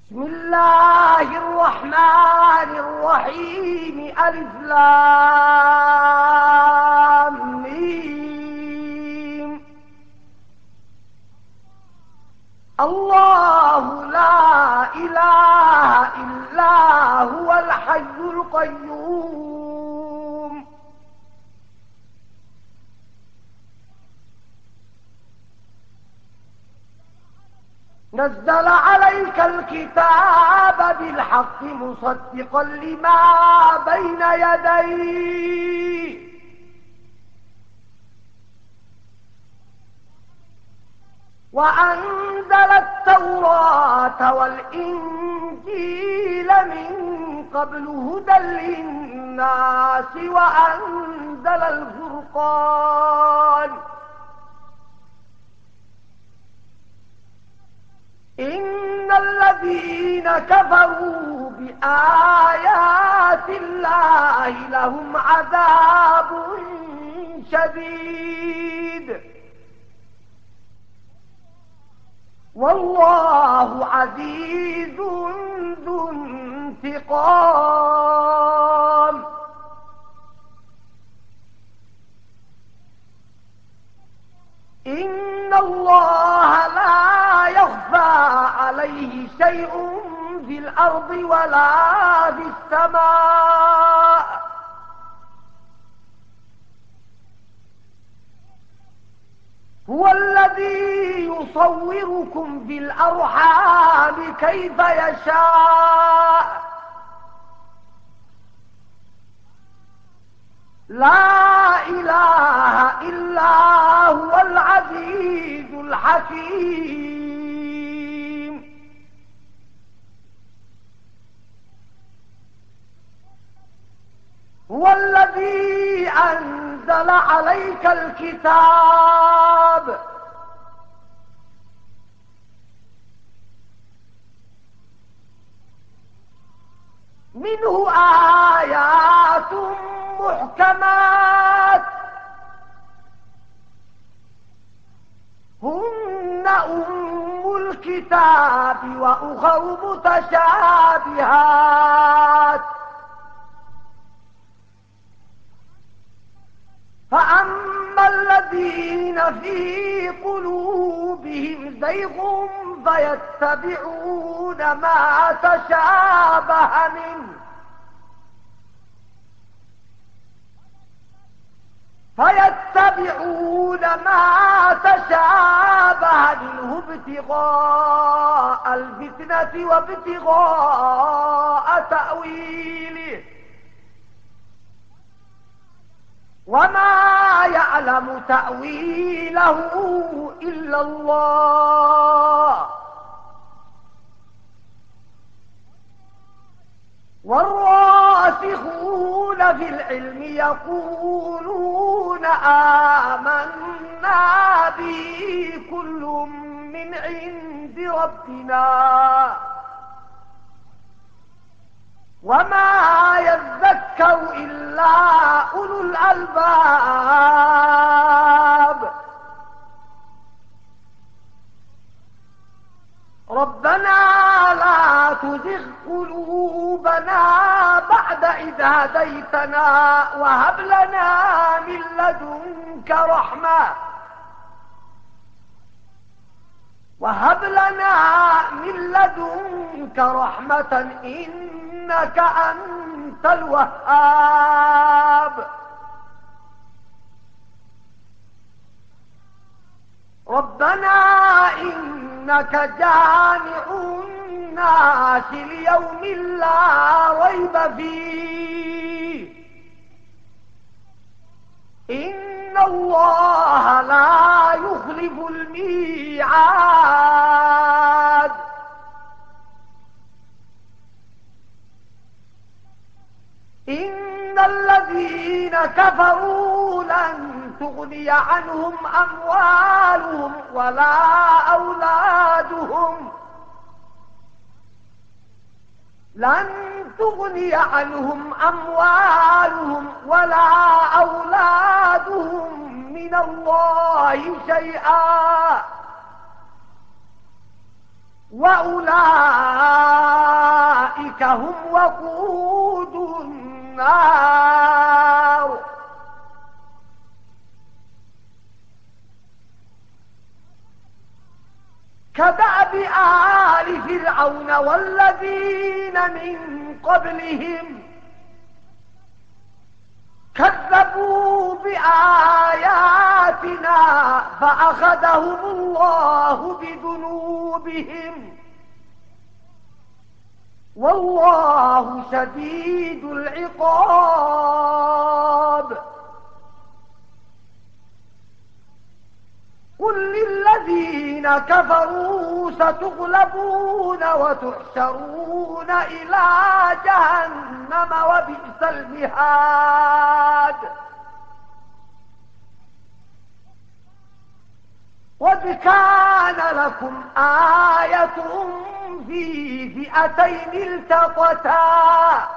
بسم الله الرحمن الرحيم. ألف لام ميم. الله لا إله إلا هو الحي القيوم. نزل عليك الكتاب بالحق مصدقا لما بين يديه وأنزل التوراة والإنجيل من قبل هدى للناس وأنزل الفرقان. إن الذين كفروا بآيات الله لهم عذاب شديد والله عزيز ذو انتقام. إن الله لا يخفى عليه شيء في الأرض ولا في السماء. هو الذي يصوركم في الأرحام كيف يشاء. لا إله إلا هو العزيز الحكيم. هو الذي أنزل عليك الكتاب منه آيات محكمات هن أم الكتاب وأخر متشابهات. فأما الذين في قلوبهم زيغ فيتبعون ما تشابه منه ابتغاء الفتنة وابتغاء تأويله وما يعلم تأويله إلا الله. والراسخون في العلم يقولون آمنا به كل من عند ربنا وما يذكر إلا أولو الألباب. ربنا لا تزغ قلوبنا بعد إذ هديتنا وهب لنا من لدنك رحمة إنك أنت الوهاب. ربنا إنك جامع الناس ليوم لا ريب فيه إن الله لا يخلف الميعاد. إن الذين كفروا لن تغني عنهم أموالهم ولا أولادهم من الله شيئا وأولئك هم وقود النار كدأب آل فرعون والذين من قبلهم كذبوا بآياتنا فأخذهم الله بذنوبهم والله شديد العقاب قل للذين كفروا ستغلبون وتحشرون إلى جهنم وبئس المهاد قد كان لكم آية في فئتين التقتا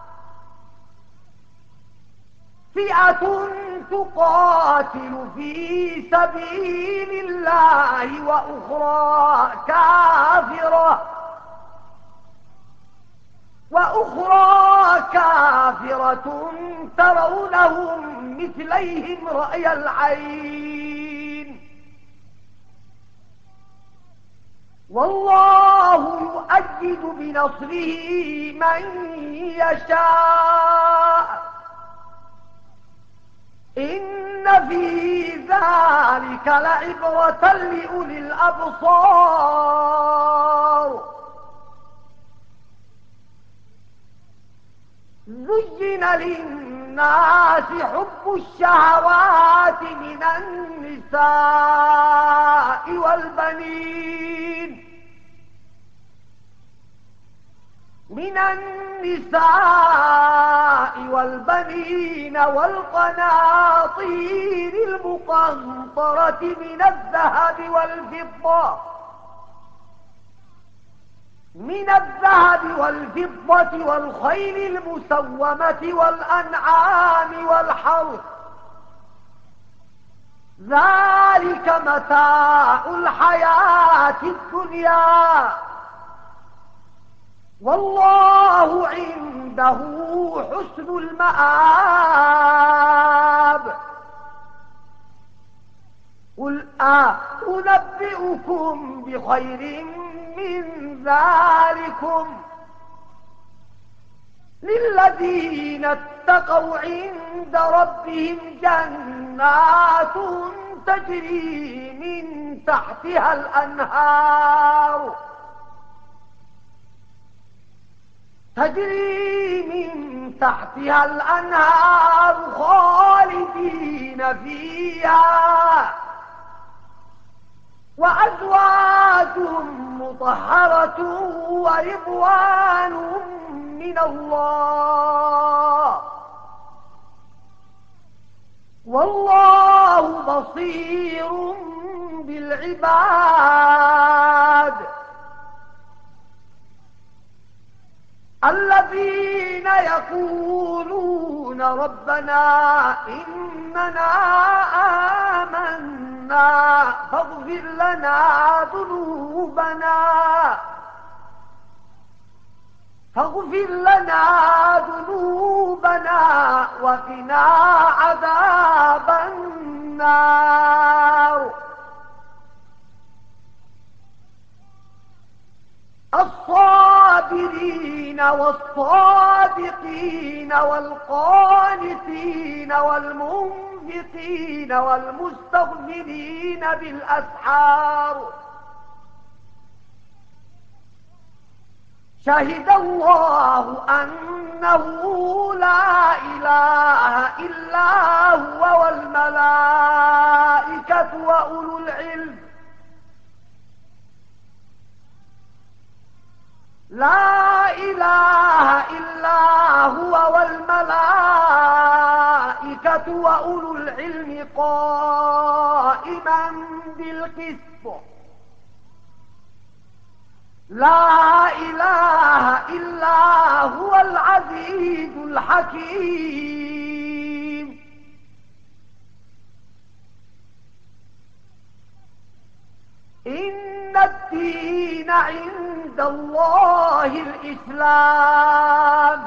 فئة تقاتل في سبيل الله وأخرى كافرة ترونهم مثليهم رأي العين والله يؤيد بنصره من يشاء إن في ذلك لعبرة لأولي الأبصار زين للناس حب الشهوات من النساء والبنين والقناطير المقنطرة من الذهب والفضة والخيل المسومة والأنعام والحرث ذلك متاع الحياة الدنيا والله عنده حسن المآب قل أنبئكم بخير من ذلكم للذين اتقوا عند ربهم جنات تجري من تحتها الأنهار خالدين فيها وأزواج مطهرة ورضوان من الله والله بصير بالعباد الذين يقولون ربنا إننا آمنا فاغفر لنا ذنوبنا وقنا عذاب النار الصابرين والصادقين والقانتين والمنفقين والمستغفرين بالأسحار شهد الله أنه لا إله إلا هو والملائكة وأولو العلم لا إله إلا هو والملائكة وأولو العلم قائما بالقسط لا إله إلا هو العزيز الحكيم إن الدين الدين عند الله الإسلام.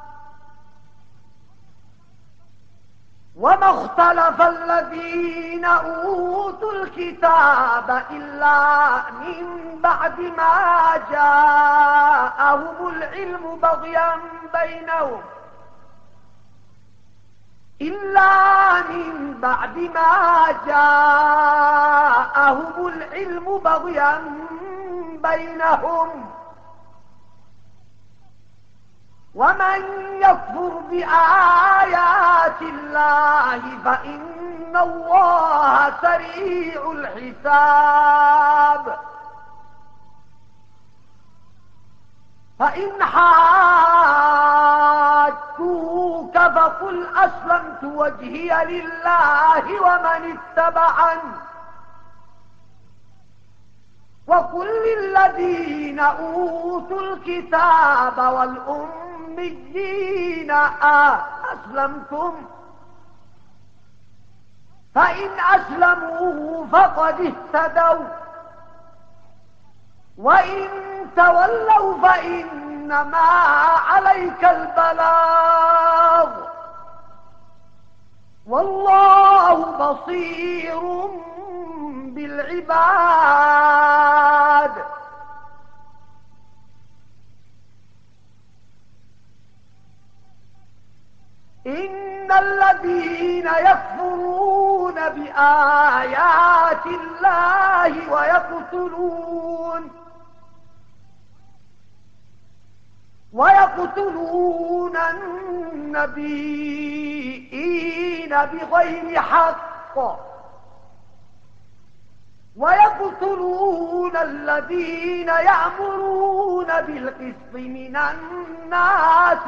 وما اختلف الذين أوتوا الكتاب إلا من بعد ما جاءهم العلم بغيا بينهم ومن يكفر بآيات الله فإن الله سريع الحساب. فإن حاجوك فقل أسلمت وجهي لله ومن اتبعني وقل للذين أوتوا الكتاب والأميين أسلمتم فإن أسلموا فقد اهتدوا وإن تولوا فإنما عليك البلاغ والله بصير بالعباد. إن الذين يكفرون بآيات الله ويقتلون النبيين بغير حق ويقتلون الذين يأمرون بالقسط من الناس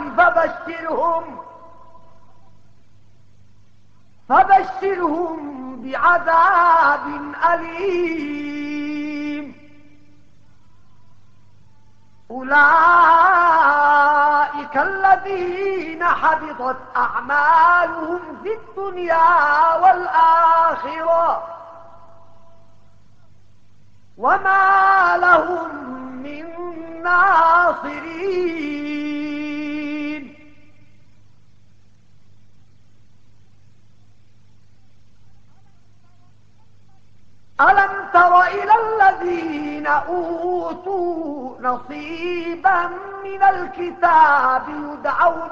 فبشرهم بعذاب أليم. أولئك الذين حبطت أعمالهم في الدنيا والآخرة وما لهم من ناصرين. ألم تر إلى الذين أوتوا نصيبا من الكتاب يدعون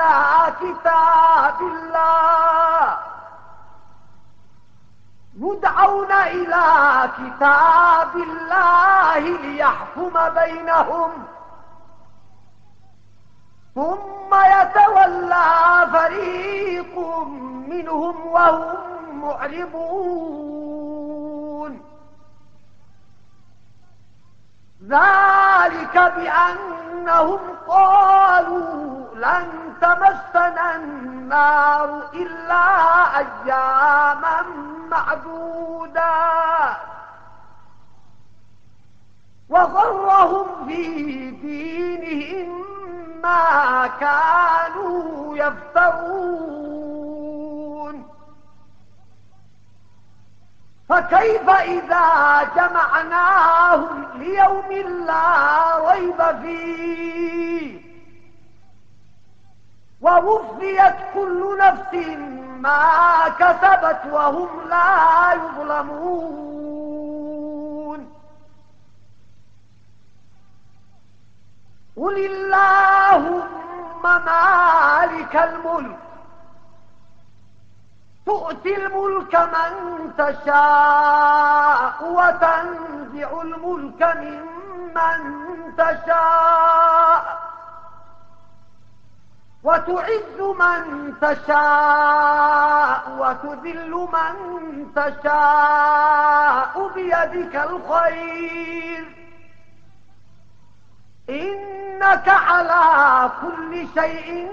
إلى كتاب الله ليحكم بينهم ثم يتولى فريق منهم وهم معرضون. ذلك بأنهم قالوا لن تمسنا النار إلا أياما معدودات وغرهم في دينهم ما كانوا يفترون. فكيف إذا جمعناهم ليوم لا ريب فيه ووفيت كل نفس ما كسبت وهم لا يظلمون. قل اللهم مالك الملك تؤتي الملك من تشاء وتنزع الملك ممن تشاء وتعز من تشاء وتذل من تشاء بيدك الخير إنك على كل شيء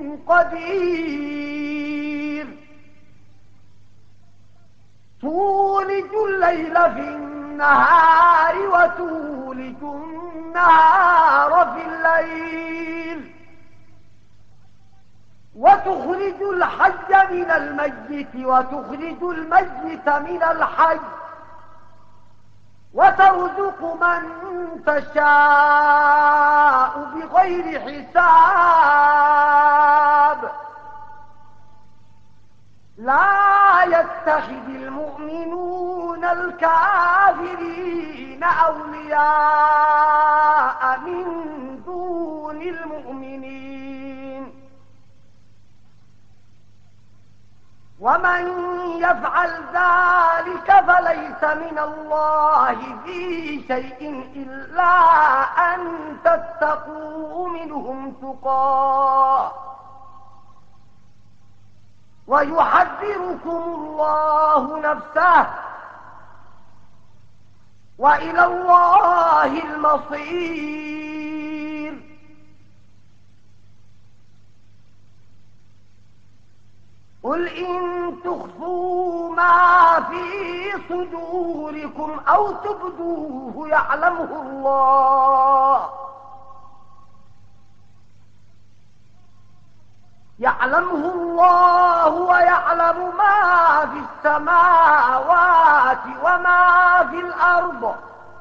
قدير. تولج الليل في النهار وتولج النهار في الليل وتخرج الحي من الميت وتخرج الميت من الحي وترزق من تشاء بغير حساب. لا يتخذ المؤمنون الكافرين أولياء من دون المؤمنين، ومن يفعل ذلك فليس من الله في شيء إلا أن تتقوا منهم تقاه، ويحذركم الله نفسه، وإلى الله المصير. قل إن تخفوا ما في صدوركم أو تبدوه يعلمه الله ويعلم ما في السماوات وما في الأرض،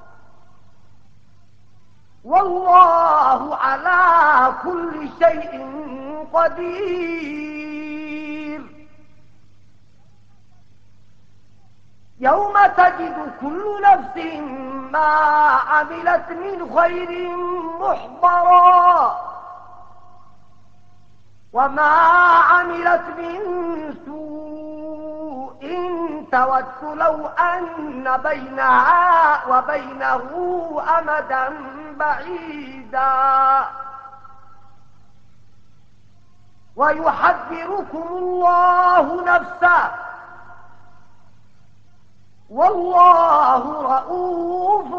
والله على كل شيء قدير. يوم تجد كل نفس ما عملت من خير محضرا، وما عملت من سوء تود لو أن بينها وبينه أمدا بعيدا. ويحذركم الله نفسه، والله رؤوف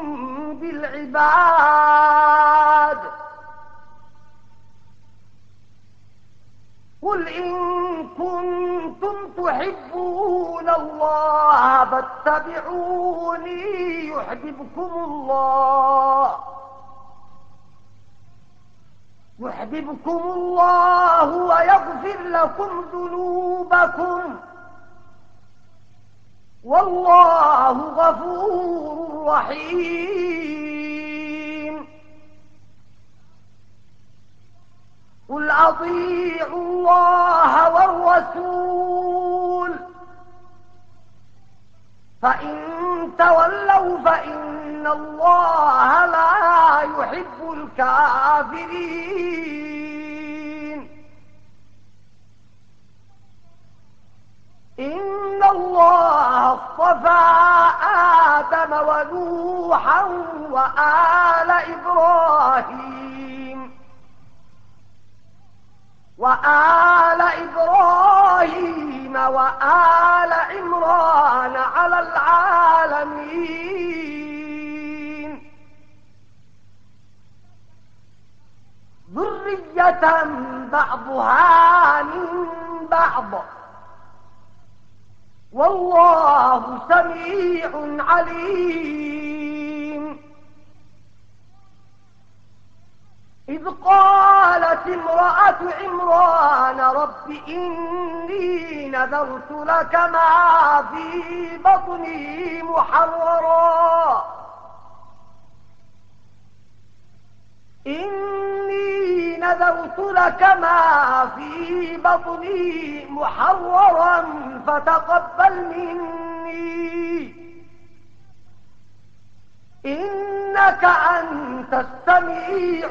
بالعباد. قل إن كنتم تحبون الله فاتبعوني يحببكم الله ويغفر لكم ذنوبكم، والله غفور رحيم. قل أطيعوا الله والرسول، فإن تولوا فإن الله لا يحب الكافرين. إن الله اصطفى آدم ونوحا وآل إبراهيم وآل عمران على العالمين، ذرية بعضها من بعض، والله سميع عليم. إذ قالت امرأة عمران رب إني نذرت لك ما في بطني محررا فتقبل مني إنك أنت السميع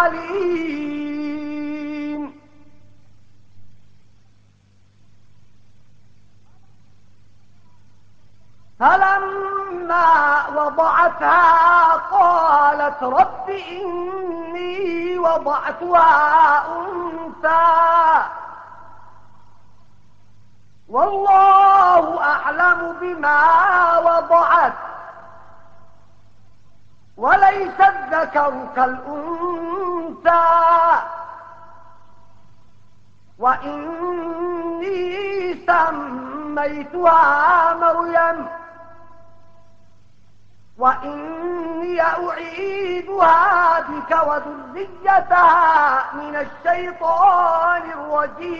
العليم. فلما وضعتها قالت رب إني وضعتها أنثى والله أعلم بما وضعت وليس الذكر كالأنثى وإني سميتها مريم وإني أعيدها بك وذريتها من الشيطان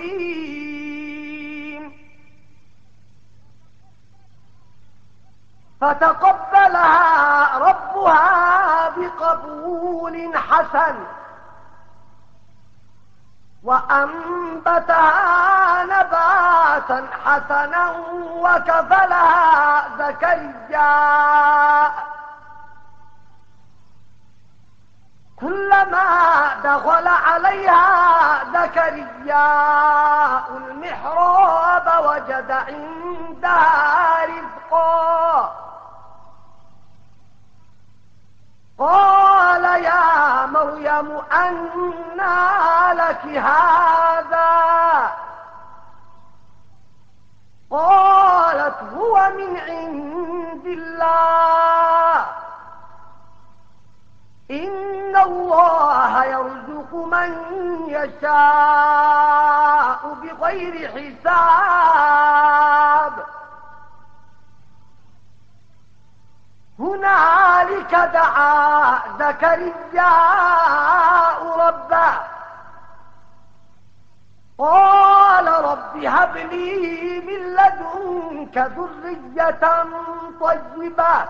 الرجيم فتقبلها ربها بقبول حسن وأنبتها نباتا حسنا وكفلها زكريا كلما دخل عليها زكريا المحراب وجد عندها رزقا قال يا مريم أنى لك هذا قالت هو من عند الله إن الله يرزق من يشاء بغير حساب هنالك دعا زكريا ربه قال رب هب لي من لدنك ذرية طيبة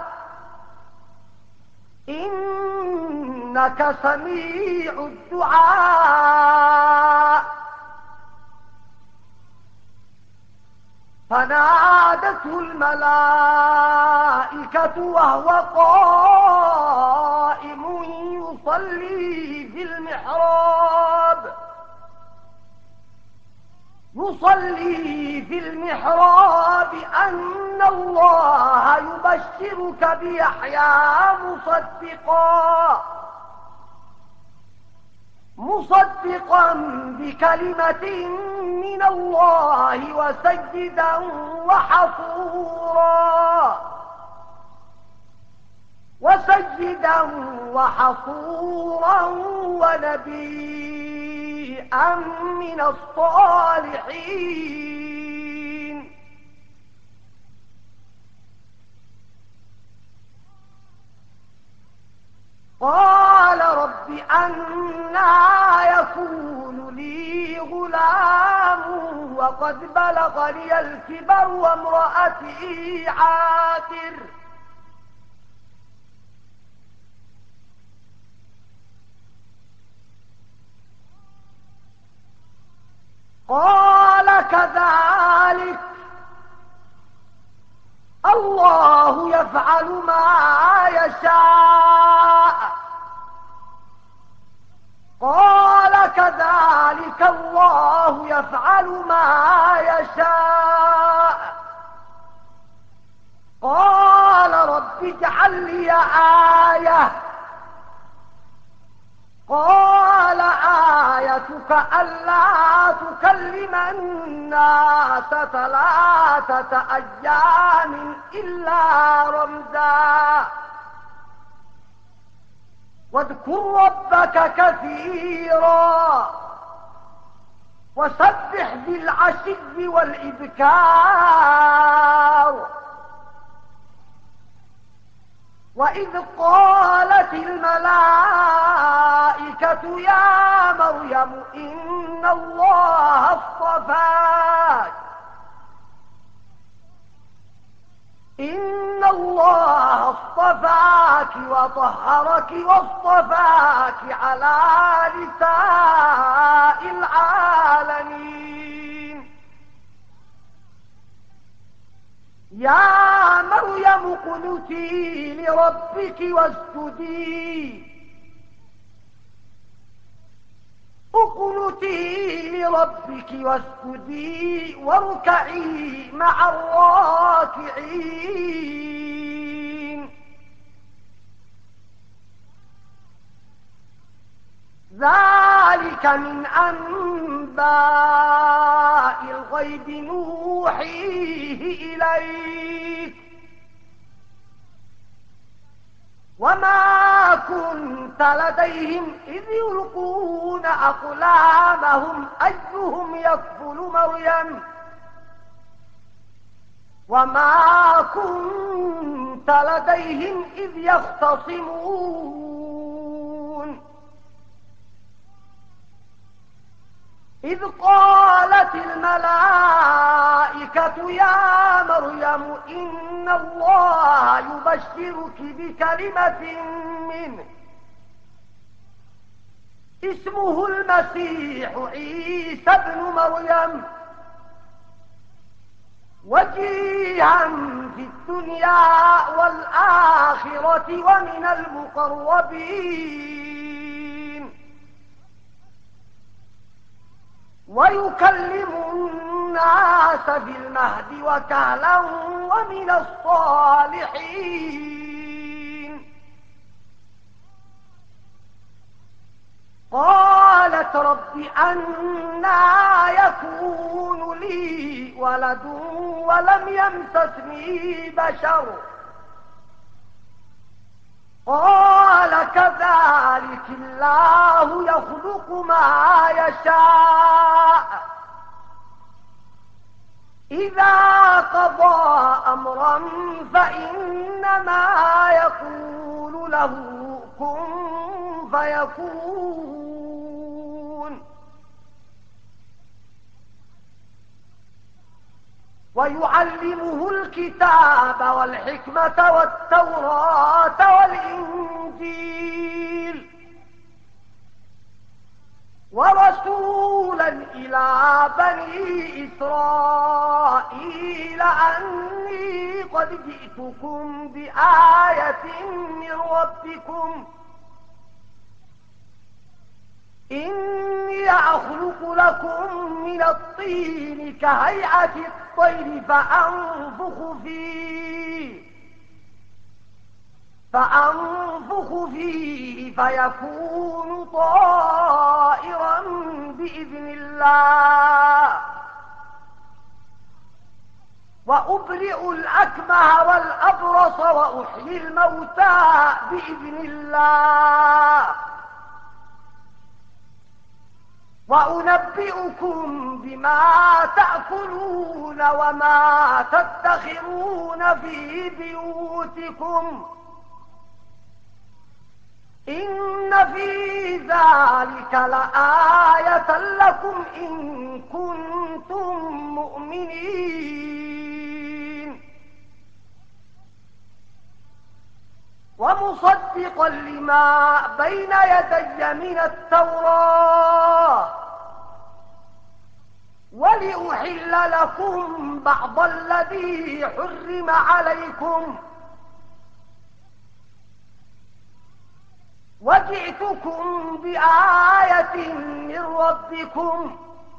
إنك سميع الدعاء فنادته الملائكة وهو قائم يصلي في المحراب أن الله يبشرك بيحيى مصدقا بكلمة من الله وسيدا وحصورا ونبيا من الصالحين قال رب أنى يكون لي غلام وقد بلغني الكبر وامرأتي عاقر قال كذلك الله يفعل ما يشاء قال كذلك الله يفعل ما يشاء قال رب اجعل لي آية قال آيتك ألا تكلم الناس 3 أيام إلا رمزا واذكر ربك كثيرا وسبح بالعشي والإبكار وإذ قالت الملائكة يا مريم إن الله اصطفاك وطهرك واصطفاك على نساء العالمين يا مريم اقنتي لربك واسجدي واركعي مع الراكعين ذلك من أنباء الغيب نوحيه إليك وما كنت لديهم إذ يلقون أقلامهم أيهم يكفل مريم وما كنت لديهم إذ يختصمون إذ قالت الملائكة الملائكة يا مريم إن الله يبشرك بكلمة منه اسمه المسيح عيسى ابن مريم وجيها في الدنيا والآخرة ومن المقربين ويكلم الناس في المهد وكهلا ومن الصالحين. قالت رب أنى يكون لي ولد ولم يمسسني بشر قال كذلك الله يخلق ما يشاء إذا قضى أمرا فإنما يقول له كن فيكون. ويعلمه الكتاب والحكمة والتوراة والإنجيل ورسولا إلى بني إسرائيل أني قد جئتكم بآية من ربكم إني أخلق لكم من الطين كهيئة الطير فأنفخ فيه فيكون طائرا بإذن الله وأبرئ الأكمه والأبرص وأحيي الموتى بإذن الله وأنبئكم بما تأكلون وما تدخرون في بيوتكم إن في ذلك لآية لكم إن كنتم مؤمنين. ومصدقا لما بين يدي من التوراة ولأحل لكم بعض الذي حرم عليكم وجئتكم بآية من ربكم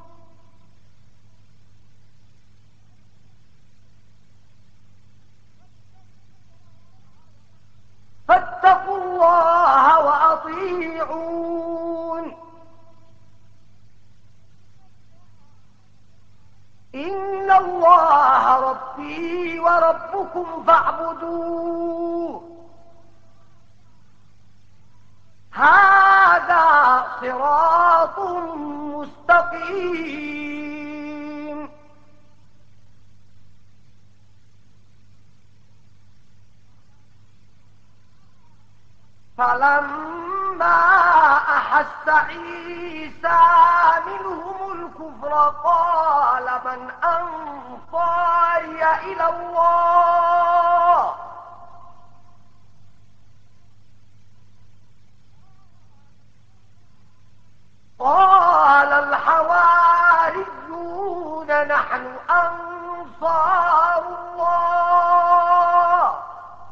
فاتقوا الله وأطيعون إن الله ربي وربكم فاعبدوه هذا صراط مستقيم. فلما أحس عيسى منهم الكفر قال من أنصاري إلى الله قال الحواريون نحن أنصار الله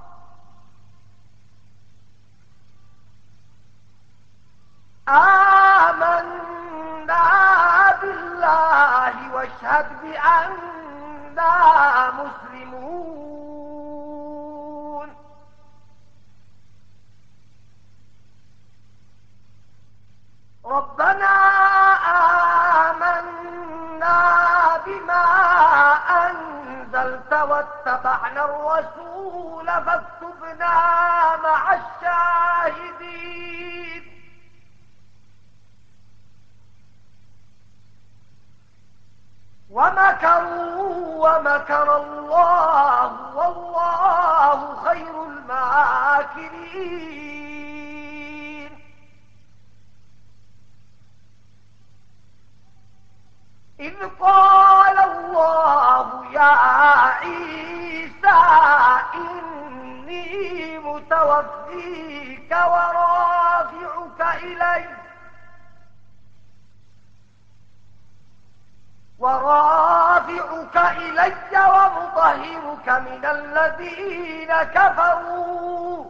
آمنا بالله واشهد بأننا مسلمون. ربنا آمنا بما أنزلت واتبعنا الرسول فاكتبنا مع الشاهدين. ومكروا ومكر الله والله خير الماكرين. إذ قال الله ورافعك إلي ومطهرك من الذين كفروا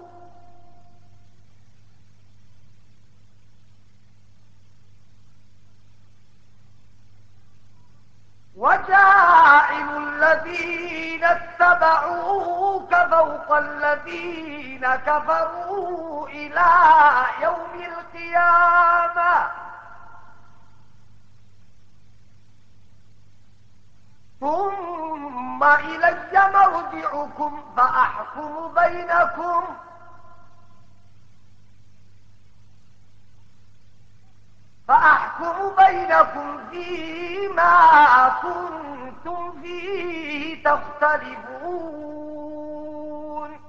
وجاعل الذين اتبعوك فوق الذين كفروا إلى يوم القيامة ثم إلي مرجعكم فأحكم بينكم فيما كنتم فيه تختلفون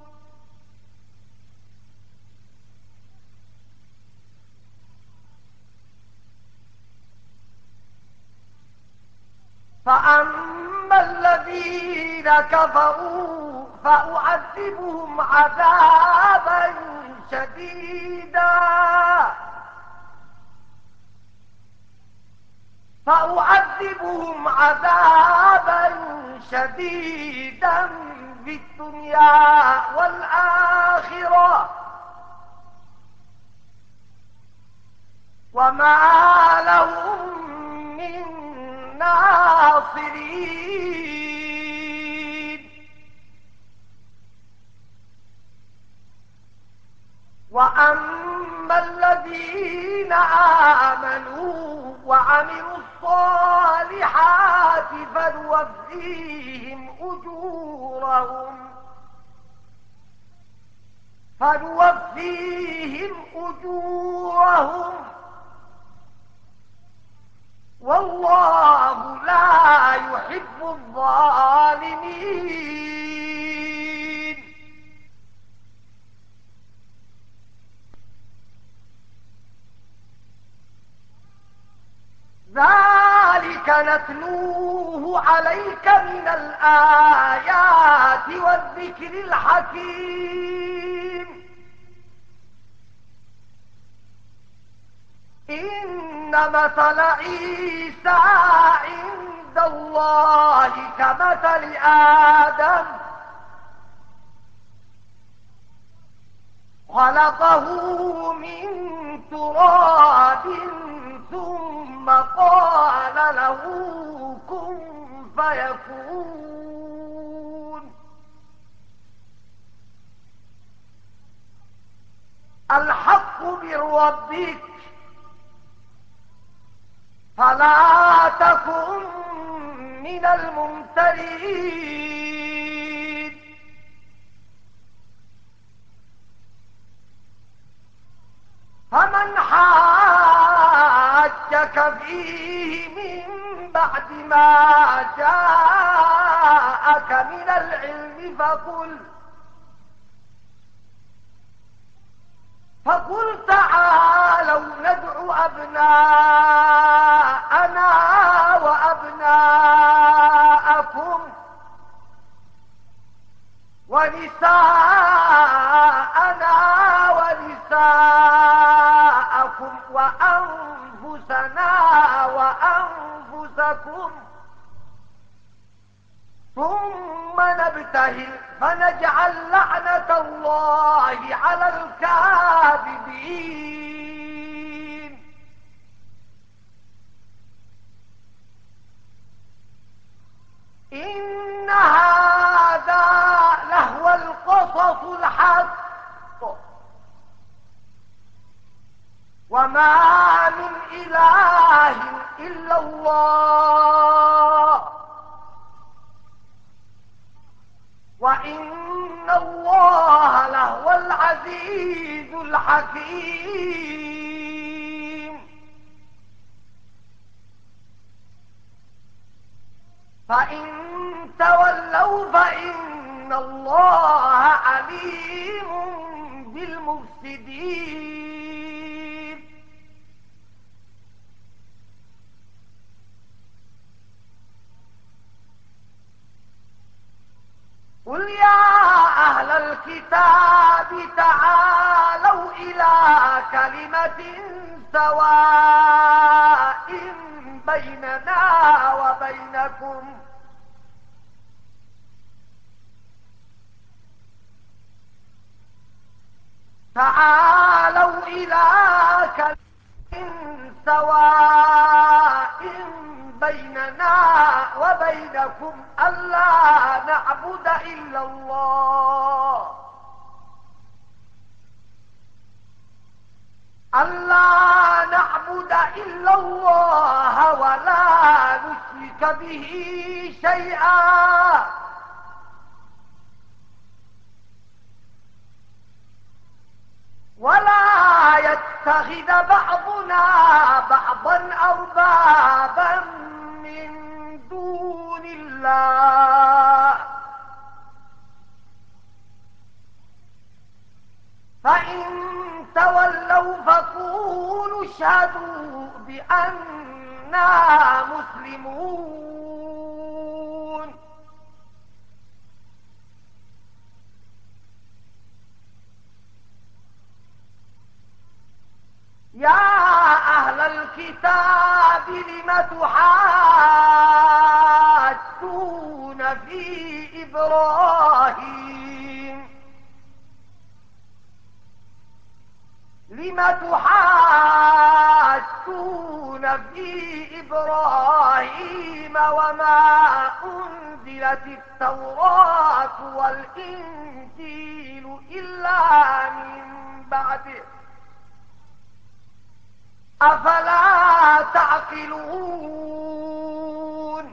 فأما الذين كفروا فأعذبهم عذابا شديدا في الدنيا والآخرة وما لهم من ناصرين وأما الذين آمنوا وعملوا الصالحات فنوفيهم أجورهم والله لا يحب الظالمين ذلك نتلوه عليك من الآيات والذكر الحكيم إن مثل عيسى عند الله كمثل آدم خلقه من تراب ثم قال له كن فيكون الحق من ربك فلا تكن من الممترين فمن حاجك فيه من بعد ما جاءك من العلم فقل تعالوا ندع أبناءنا وأبناءكم ونساءنا ونساءكم وأنفسنا وأنفسكم ثم نبتهل فنجعل لعنة الله على الكاذبين إن هذا لهو القصص الحق وما من إله إلا الله وإن الله لهو العزيز الحكيم فإن تولوا فإن الله عليم بالمفسدين قل يا أهل الكتاب تعالوا إلى كلمة سواء بيننا وبينكم تعالوا إلى كلمة سواء بيننا وبينكم ألا نعبد إلا الله ولا نشرك به شيئا ولا يتخذ بعضنا بعضا أربابا من دون الله فإن تولوا فقولوا اشهدوا بأننا مسلمون يا أهل الكتاب لم تحاجون في إبراهيم وما أنزلت التوراة والإنجيل إلا من بعده أفلا تعقلون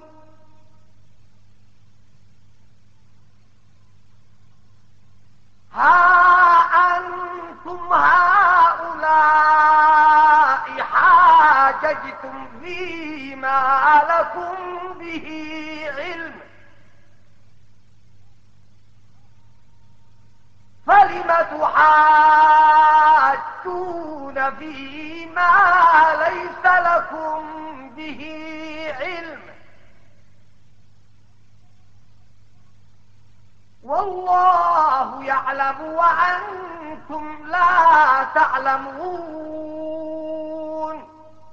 ها أنتم هؤلاء حاججتم فيما لكم به علم فلم تحاجون فيما ليس لكم به علم والله يعلم وأنتم لا تعلمون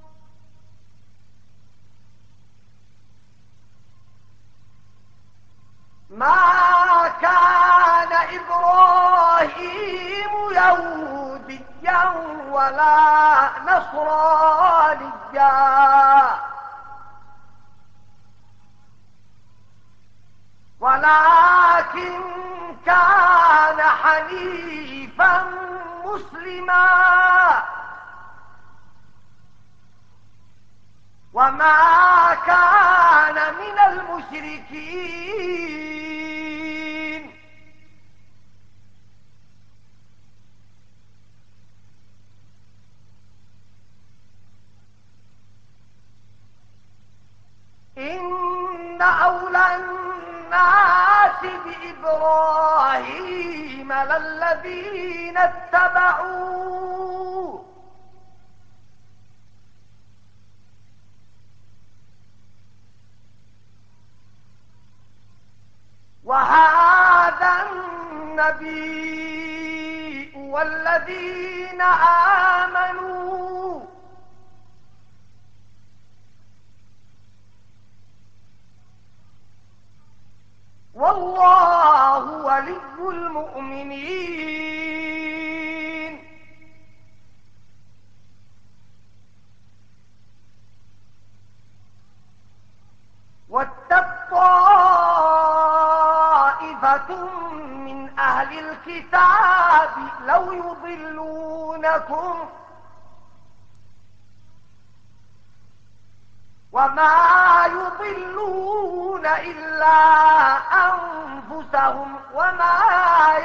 ما كان إبراهيم يهوديا ولا نصرانيا ولكن كان حنيفا مسلما وما كان من المشركين إن أولى الناس بإبراهيم للذين اتبعوه وهذا النبي والذين آمنوا والله ولي المؤمنين واتق طائفة من أهل الكتاب لو يضلونكم وما يضلون إلا أنفسهم وما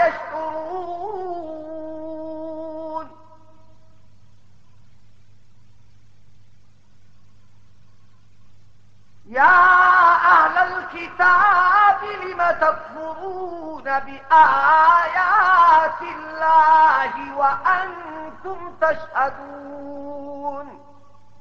يشعرون يا أهل الكتاب لم تكفرون بآيات الله وأنتم تشهدون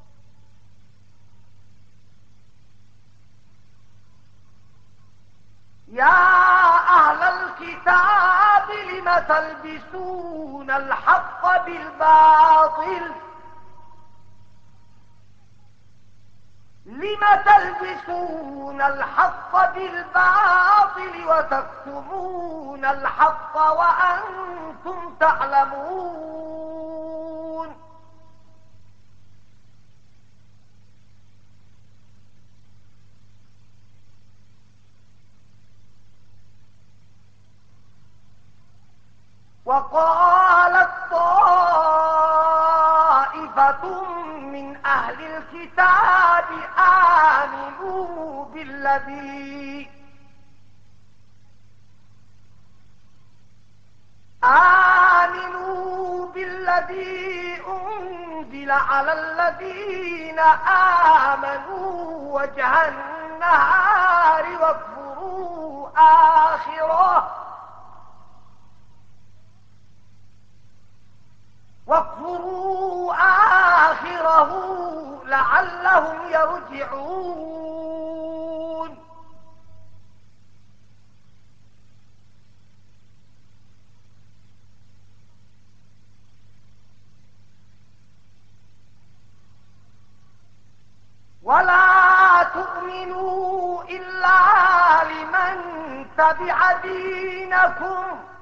يا أهل الكتاب لم تلبسون الحق بالباطل تلبسون الحق بالباطل وتكتمون الحق وأنتم تعلمون وقالت طائفة من أهل الكتاب آمنوا بالذي أنزل على الذين آمنوا وجه النهار واكفروا آخره لعلهم يرجعون ولا تؤمنوا إلا لمن تبع دينكم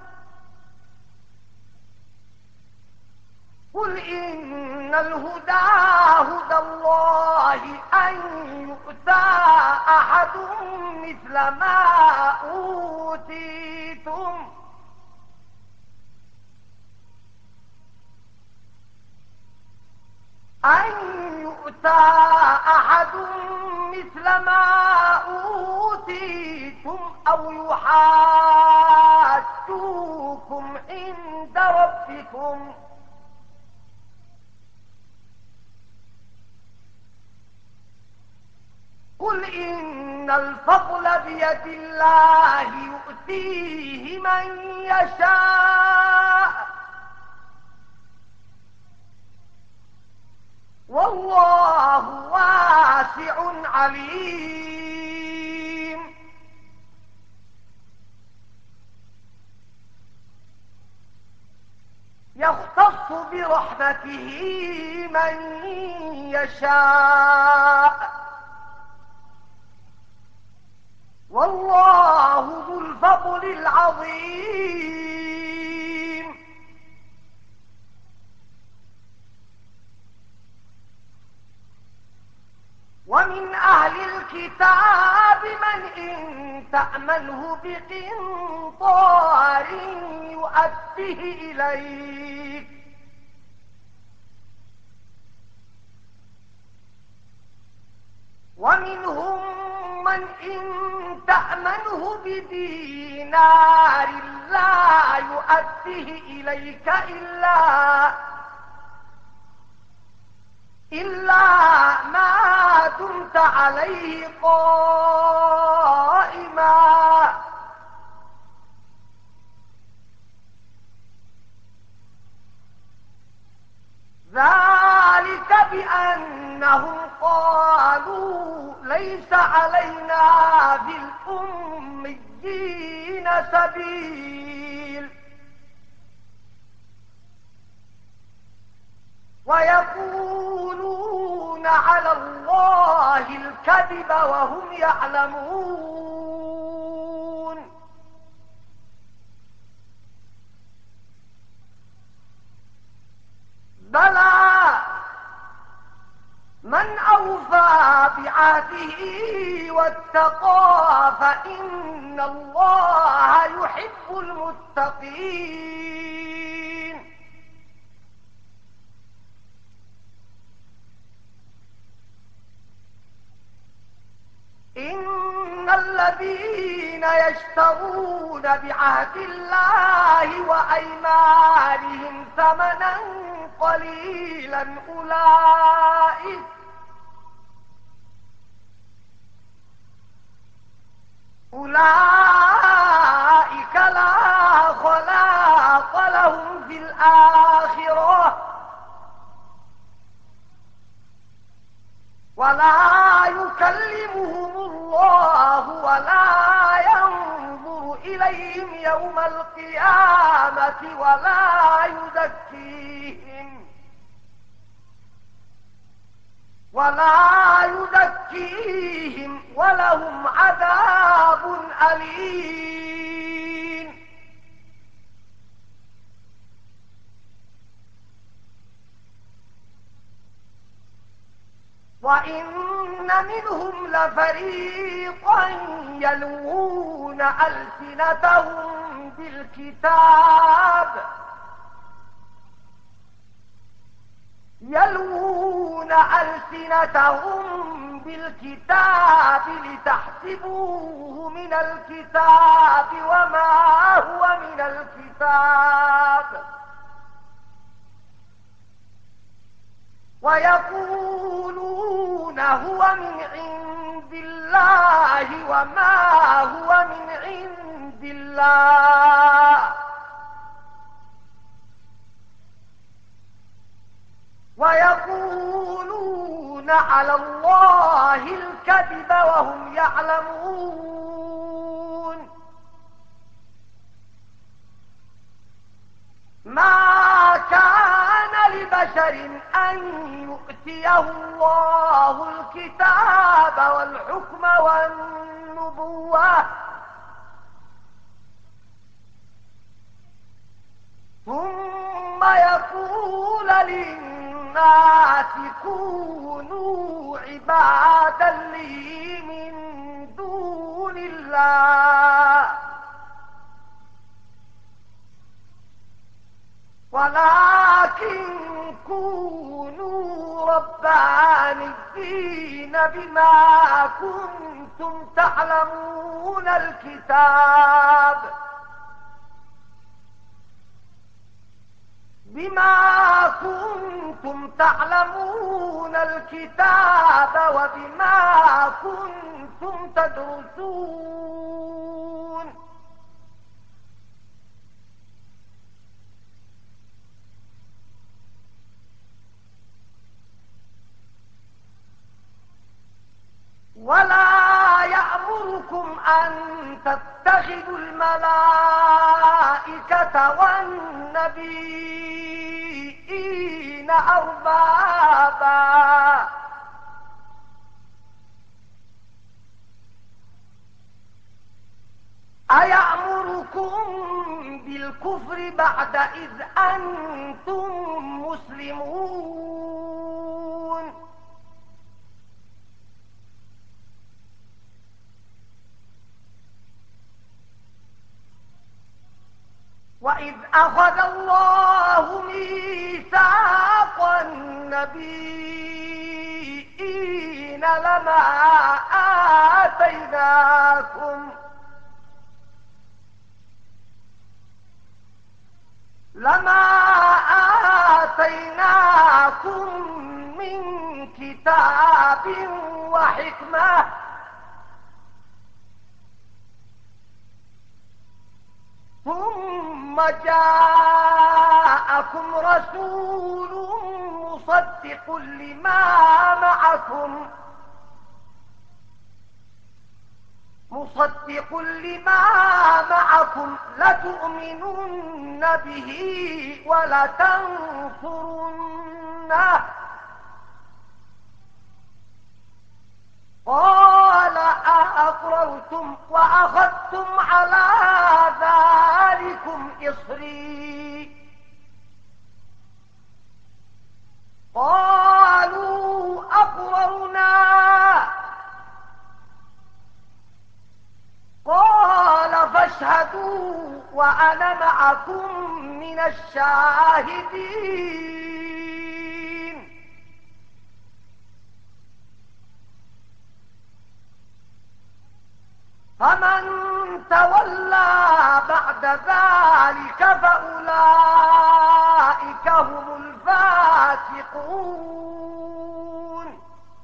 قل إن الهدى هدى الله أن يؤتى أحد مثل ما أوتيتم أو يحاجوكم عند ربكم قل إن الفضل بيد الله يؤتيه من يشاء والله واسع عليم يختص برحمته من يشاء والله ذو الفضل العظيم ومن أهل الكتاب من إن تأمنه بقنطار يؤده إليك ومنهم من إن تأمنه بدينار لا يؤده إليك إلا ما دمت عليه قائما ذلك بأنهم قالوا ليس علينا في الأميين سبيل ويقولون على الله الكذب وهم يعلمون بلى من أوفى بعهده واتقى فإن الله يحب المتقين إن الذين يشترون بعهد الله وأيمانهم ثمنا قليلا أولئك لا خلاق لهم في الآخرة ولا يكلمهم الله ولا ينظر إليهم يوم القيامة ولا يزكيهم فيهم ولهم عذاب أليم. وإن منهم لفريقا يلوون ألسنتهم بالكتاب لتحسبوه من الكتاب وما هو من الكتاب، ويقولون هو من عند الله وما هو من عند الله، ويقولون على الله الكذب وهم يعلمون. ما كان لبشر أن يؤتيه الله الكتاب والحكم والنبوة ثم يقول للناس كونوا عبادا لي من دون الله، ولكن كونوا ربانيين بما كنتم تعلمون الكتاب وبما كنتم تدرسون. ولا يأمركم أن تتخذوا الملائكة والنبيين أربابا أيأمركم بالكفر بعد إذ أنتم مسلمون. وإذ أخذ الله ميثاق النبيين لما آتيناكم من كتاب وحكمة ثم جاءكم رسول مصدق لما معكم لتؤمنن به ولتنصرنه. قال أأقررتم وأخذتم على ذلكم إصري؟ قالوا أقررنا. قال فاشهدوا وأنا معكم من الشاهدين. فمن تولى بعد ذلك فأولئك هم الفاسقون.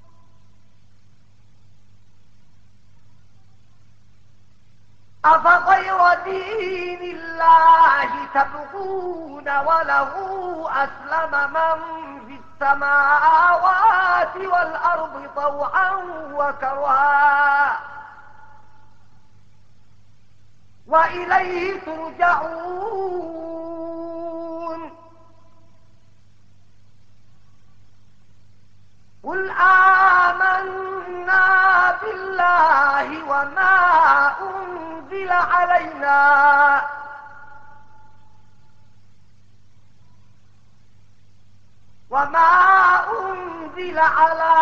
أفغير دين الله تبغون وله أسلم من في السماوات والأرض طوعا وكرها وإليه ترجعون. قل آمنا الله وما أنزل علينا على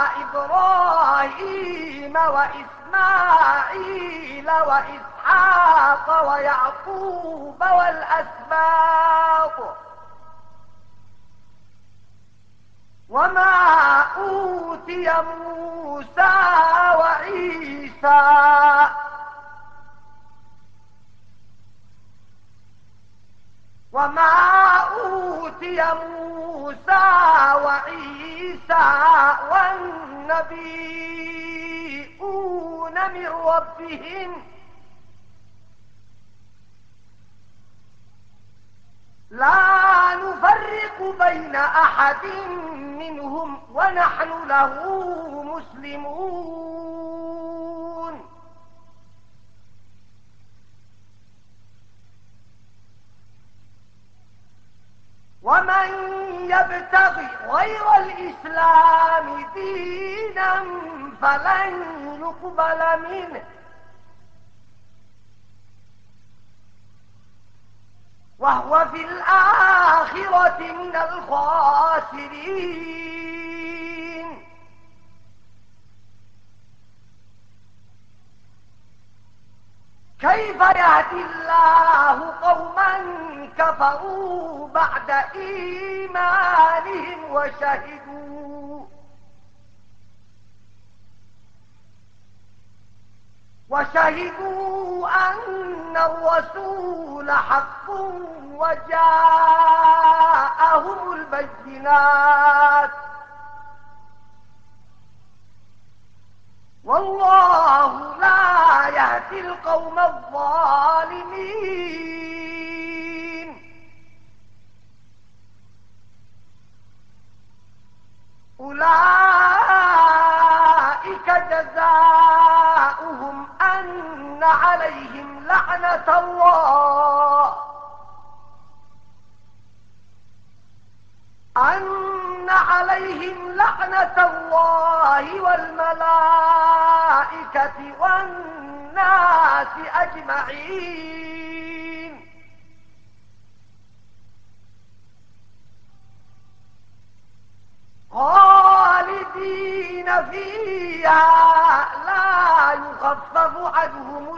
إبراهيم وإسماعيل وإسحاق ويعقوب والأسباط وما أوتي موسى وعيسى والنبيون من ربهم لا نفرق بين أحد منهم ونحن له مسلمون. ومن يبتغي غير الإسلام دينا فلن يقبل منه وهو في الآخرة من الخاسرين. كيف يهدي الله قوما كفروا بعد إيمانهم وشهدوا أن الرسول حق وجاءهم البينات والله لا يهدي القوم الظالمين. أولئك جزاؤهم أن عليهم لعنة الله والملائكة والناس أجمعين. خالدين فيها لا يخفف عنهم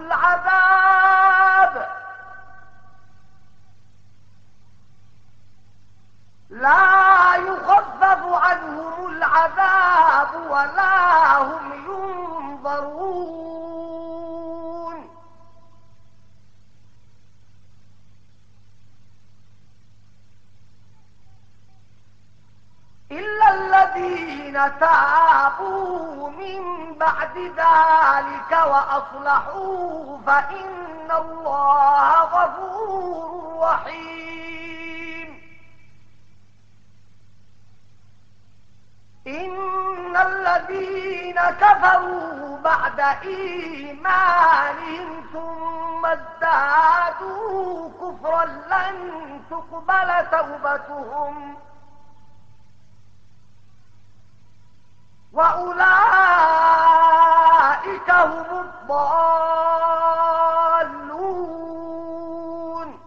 العذاب ولا هم ينظرون. إلا الذين تابوا من بعد ذلك وأصلحوا فإن الله غفور رحيم. إن الذين كفروا بعد إيمانهم ثم ازدادوا كفرا لن تقبل توبتهم وأولئك هم الضالون.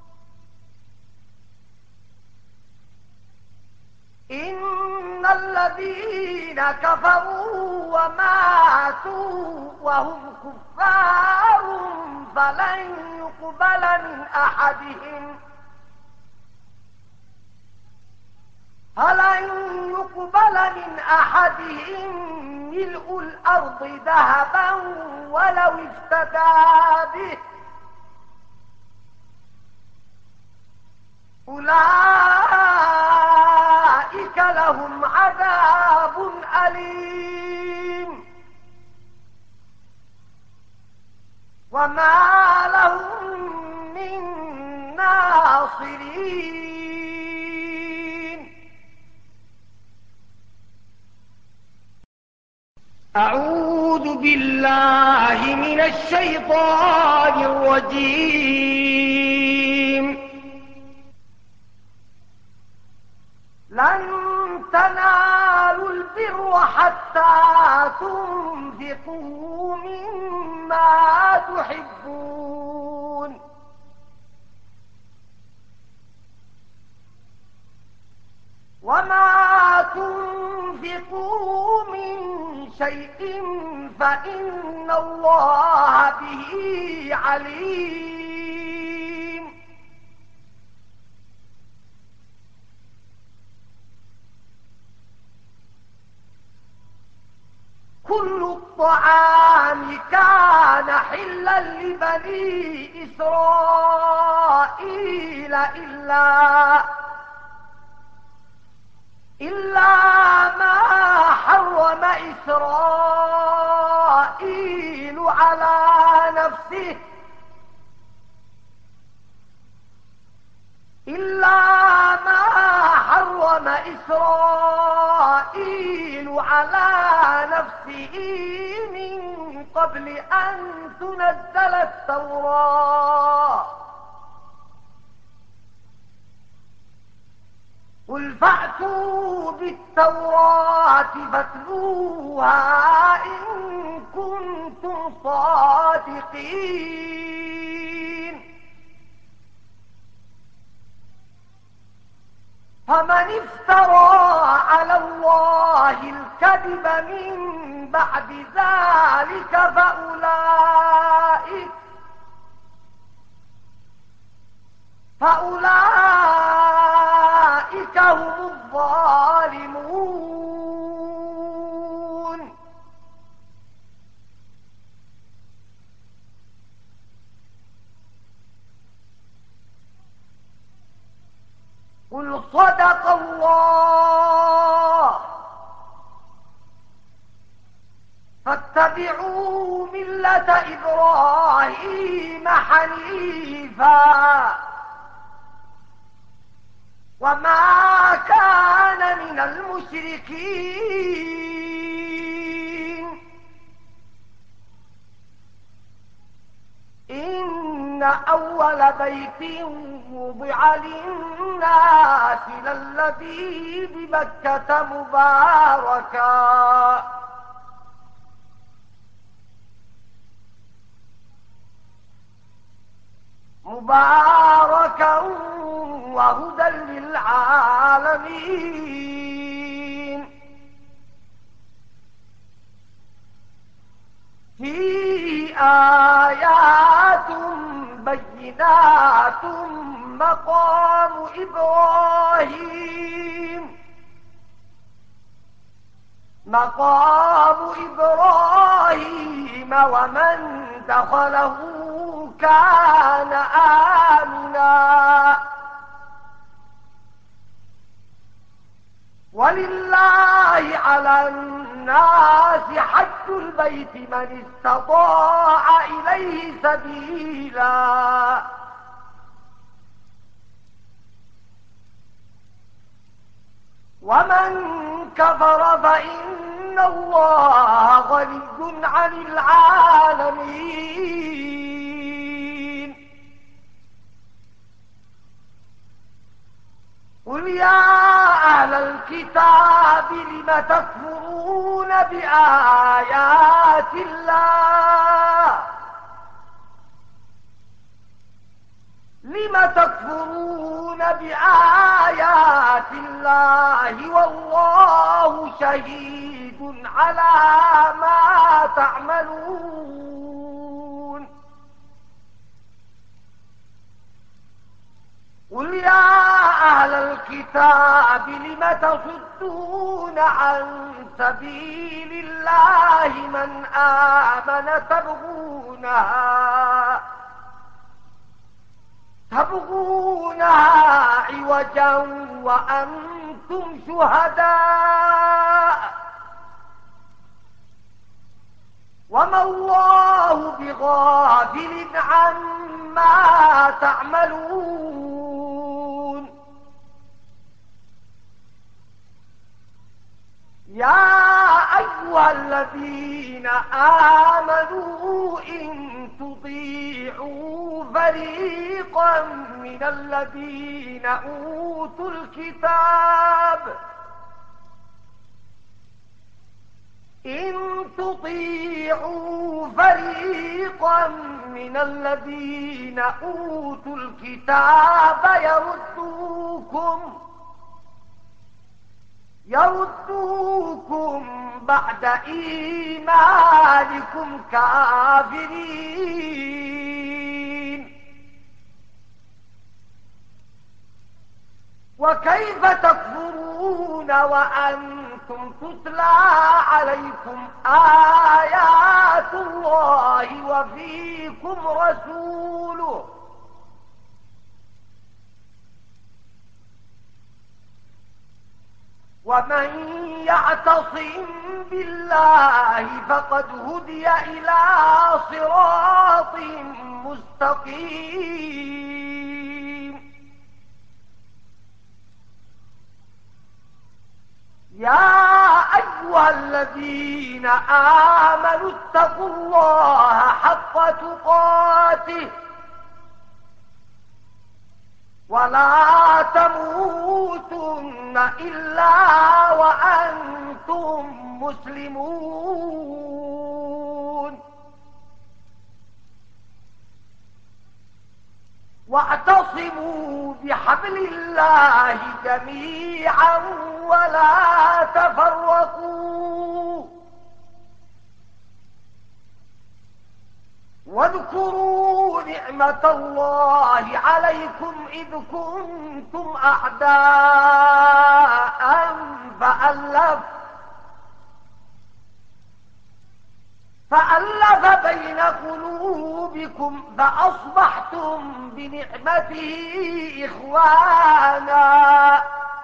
إن الذين كفروا وماتوا وهم كفار فلن يقبل من أحدهم ملء الأرض ذهبا ولو افتدى به. أولئك لهم عذاب أليم وما لهم من ناصرين. أعوذ بالله من الشيطان الرجيم. لن تنالوا البر البر حتى تنفقوا مما تحبون وما تنفقوا من شيء فإن الله به عليم كل الطعام كان حلا لبني إسرائيل إلا ما حرم إسرائيل على نفسه من قبل أن تنزل التوراة قل فأتوا بالتوراة فاتلوها إن كنتم صادقين فمن افترى على الله الكذب من بعد ذلك فأولئك هم الظالمون قل صدق الله فاتبعوا ملة إبراهيم حنيفا وما كان من المشركين إن أول بيت وضع للناس للذي بمكة مباركا وهدى للعالمين فيه آيات بينات مقام إبراهيم ومن دخله كان آمنا ولله على الناس حج البيت من استطاع إليه سبيلا ومن كفر فإن الله غني عن العالمين قل يا أهل الكتاب لم تكفرون بآيات الله والله شهيد على ما تعملون قل يا أهل الكتاب لم تصدون عن سبيل الله من آمن تبغونها عوجا وأنتم شهداء وما الله بغافل عما تعملون يا أيها الذين آمنوا إن تطيعوا فريقا من الذين أوتوا الكتاب إن تطيعوا فريقا من الذين أوتوا الكتاب يردوكم بعد إيمانكم كافرين. وكيف تكفرون وأنتم تتلى عليكم آيات الله وفيكم رسوله ومن يعتصم بالله فقد هدي إلى صراط مستقيم. يا أيها الذين آمنوا اتقوا الله حق تقاته ولا تموتن إلا وأنتم مسلمون. واعتصموا بحبل الله جميعا ولا تفرقوا. واذكروا نعمة الله عليكم إذ كنتم أعداء فألف بين قلوبكم فأصبحتم بنعمته إخوانا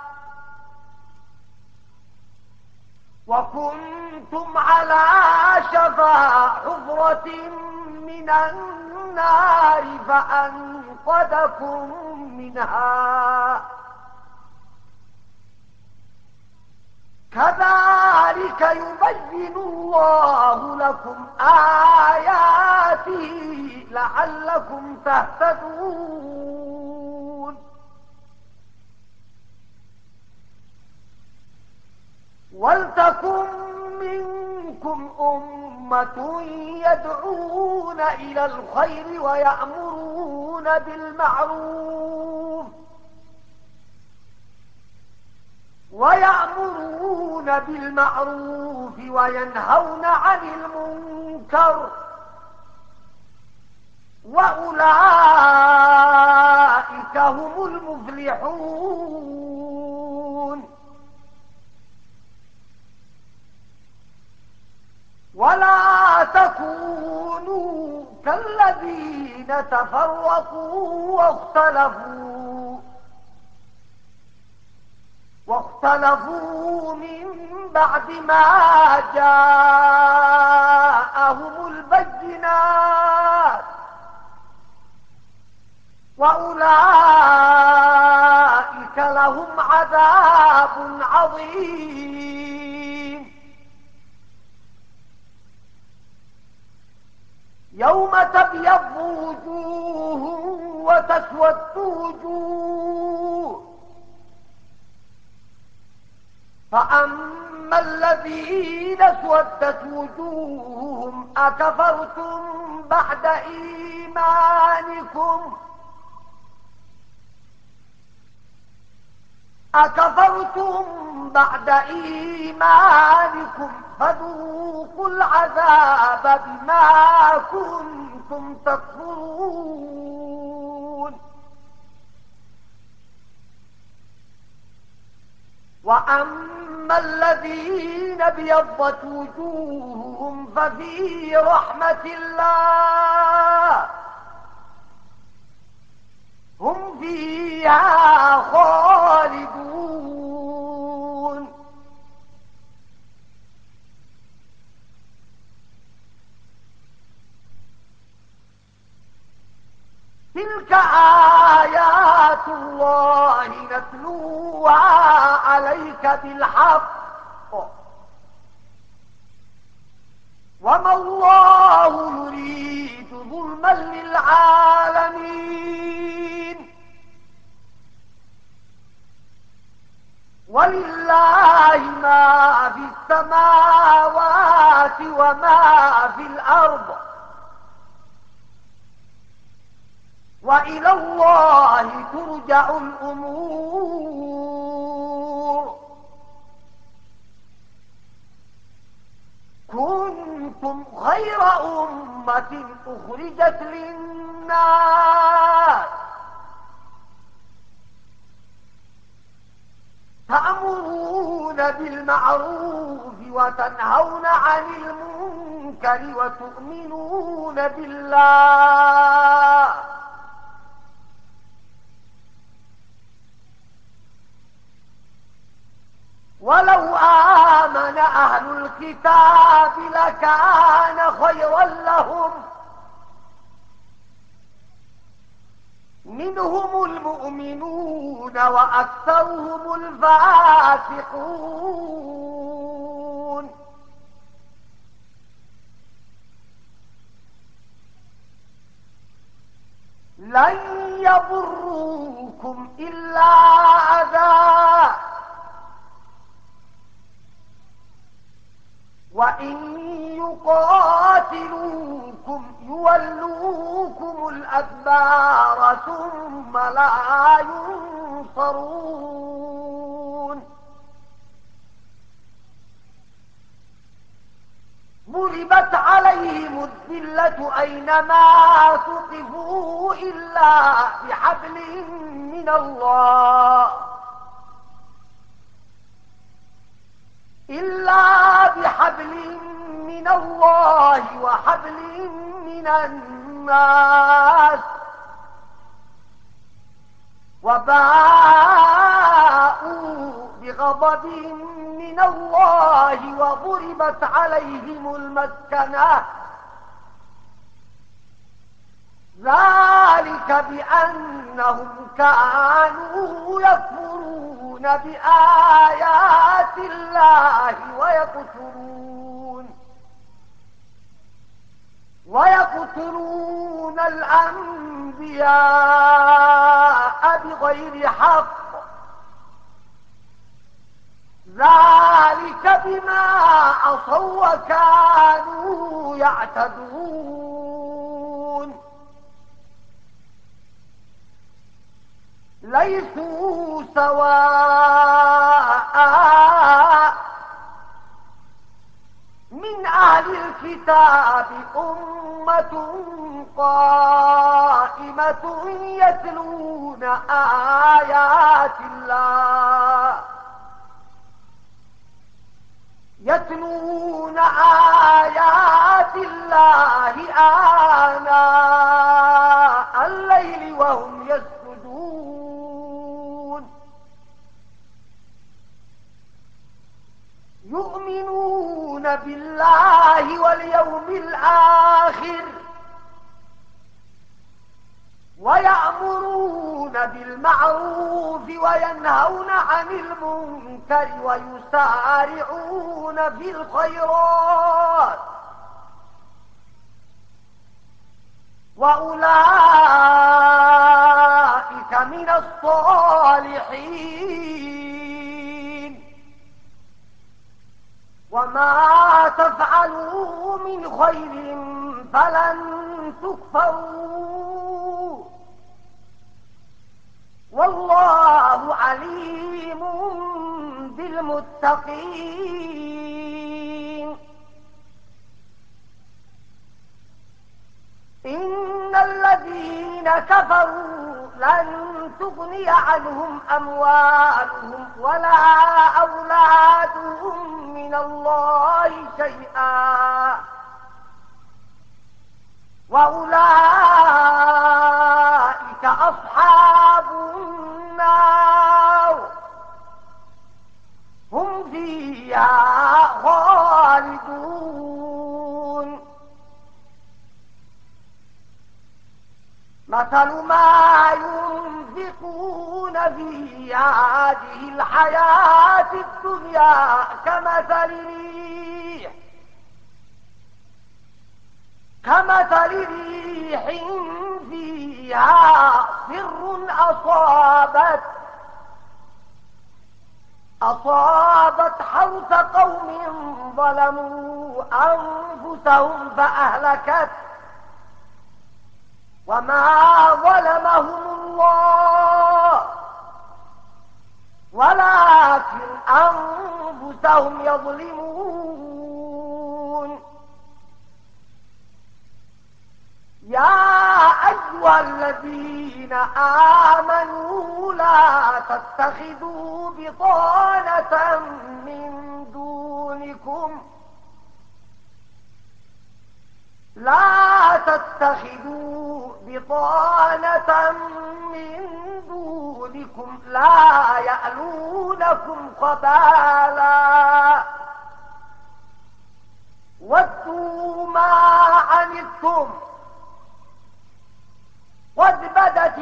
وكنتم على شفا حفرة من النار فأنقذكم منها. كذلك يبين الله لكم آياته لعلكم تهتدون. ولتكن منكم أمة يدعون إلى الخير ويأمرون بالمعروف وينهون عن المنكر وأولئك هم المفلحون. ولا تكونوا كالذين تفرقوا واختلفوا من بعد ما جاءهم البينات وأولئك لهم عذاب عظيم. يوم تبيض وجوه وتسود وجوه فأما الذين اسودت وجوههم أكفرتم بعد إيمانكم فذوقوا العذاب بما كنتم تكفرون. وأما الذين ابيضت وجوههم ففي رحمة الله هم فيها خالدون. تلك آيات الله نتلوها عليك بالحق وما الله يريد ظلما للعالمين. ولله ما في السماوات السماوات وما في الأرض وإلى الله ترجع الأمور. كنتم خير أمة أخرجت للناس تأمرون بالمعروف وتنهون عن المنكر وتؤمنون بالله. ولو آمن أهل الكتاب لكان خيرا لهم منهم المؤمنون وأكثرهم الفاسقون. لن يضروكم إلا أذى وإن يقاتلوكم يولوكم الأدبار ثم لا ينصرون. ضربت عليهم الذلة أينما ثقفوا إلا بحبل من الله وحبل من الناس وباءوا بغضب من الله وضربت عليهم المسكنة ذلك بأنهم كانوا يكفرون بآيات الله ويقتلون الأنبياء بغير حق ذلك بما عصوا وكانوا يعتدون. ليسوا سواء من أهل الكتاب أمة قائمة يتلون آيات الله آناء الليل وهم يسجدون. يؤمنون بالله واليوم الآخر ويأمرون بالمعروف وينهون عن المنكر ويسارعون في الخيرات وأولئك من الصالحين. وما تفعلوا من خير فلن تكفروا والله عليم بالمتقين. إن الذين كفروا لن تغني عنهم أموالهم ولا أولادهم من الله شيئا وأولئك أصحاب النار هم فيها خالدون. مثل ما ينفقون في هذه الحياة الدنيا كمثل ريح فيها صر أصابت حرث قوم ظلموا أنفسهم فأهلكت وما ظلمهم الله ولكن أنفسهم يظلمون. يا أيها الذين آمنوا لا تتخذوا بطانة من دونكم لا يألونكم خبالا ودوا ما عنتم قد بدت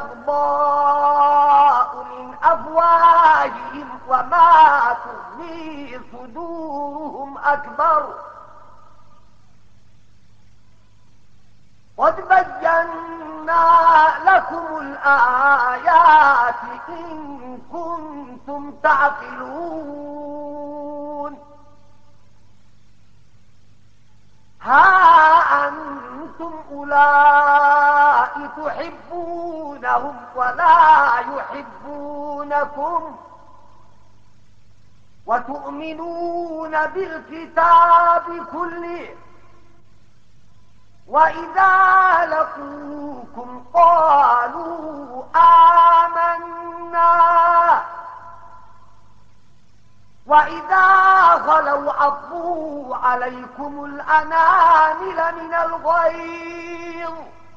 البغضاء من أفواههم وما تخفي صدورهم أكبر قد بينا لكم الآيات إن كنتم تعقلون. ها أنتم أولئك تحبونهم ولا يحبونكم وتؤمنون بالكتاب كله وإذا لقوكم قالوا آمنا وإذا خلوا عضوا عليكم الأنامل من الغيظ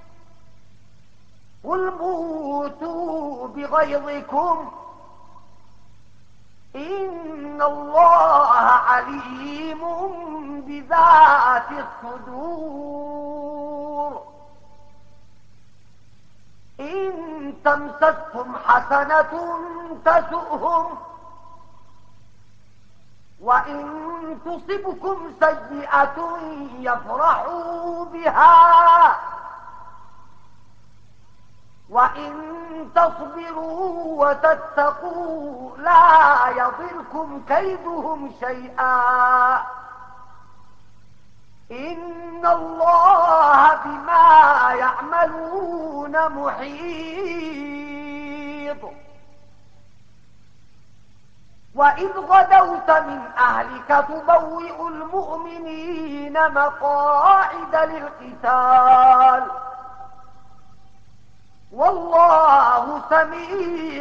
قل موتوا بغيظكم إن الله عليم بذات الصدور. إن تمسسكم حسنة تسؤهم وإن تصبكم سيئة يفرحوا بها وإن تصبروا وتتقوا لا يضركم كيدهم شيئا إن الله بما يعملون محيط. وإذ غدوت من أهلك تبوئ المؤمنين مقاعد للقتال والله سميع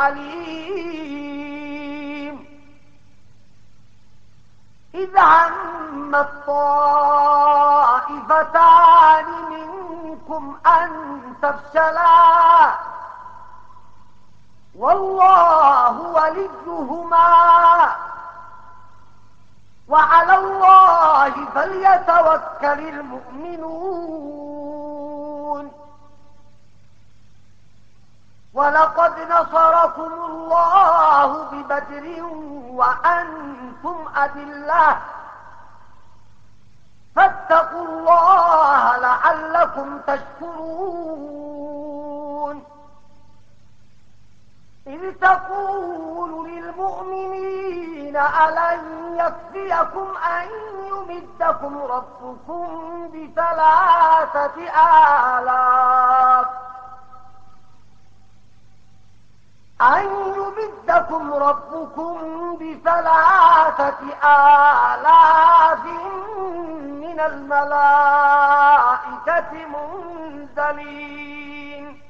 عليم. إذ هم الطائفتان منكم أن تفشلا والله وليهما وعلى الله فليتوكل المؤمنون. ولقد نصركم الله ببدر وأنتم أذلة فاتقوا الله لعلكم تشكرون. إذ تقول للمؤمنين ألن يكفيكم أن يمدكم ربكم ب3,000,000 من الملائكة منزلين.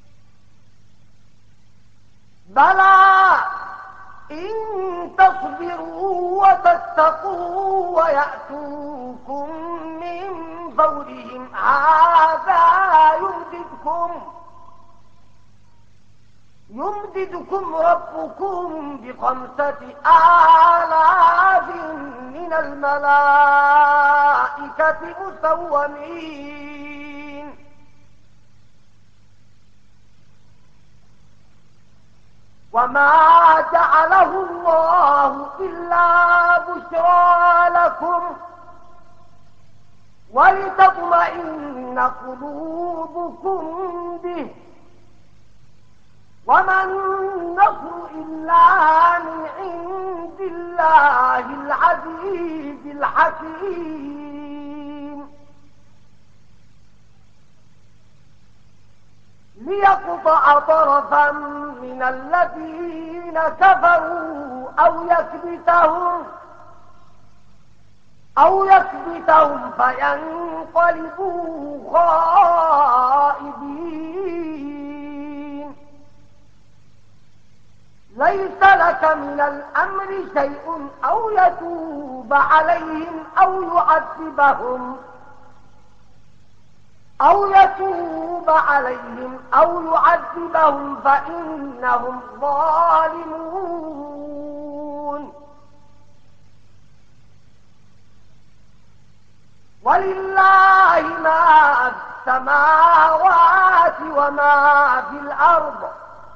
بلى إن تصبروا وتتقوا ويأتوكم من فورهم هذا يمددكم ربكم ب5,000 من الملائكة مسومين. وما جعله الله إلا بشرى لكم ولتطمئن قلوبكم به وما النصر إلا من عند الله العزيز الحكيم ليقطع طرفا من الذين كفروا أو يكبتهم فينقلبوا خائبين ليس لك من الأمر شيء أو يتوب عليهم أو يعذبهم فإنهم ظالمون ولله ما في السماوات وما في الأرض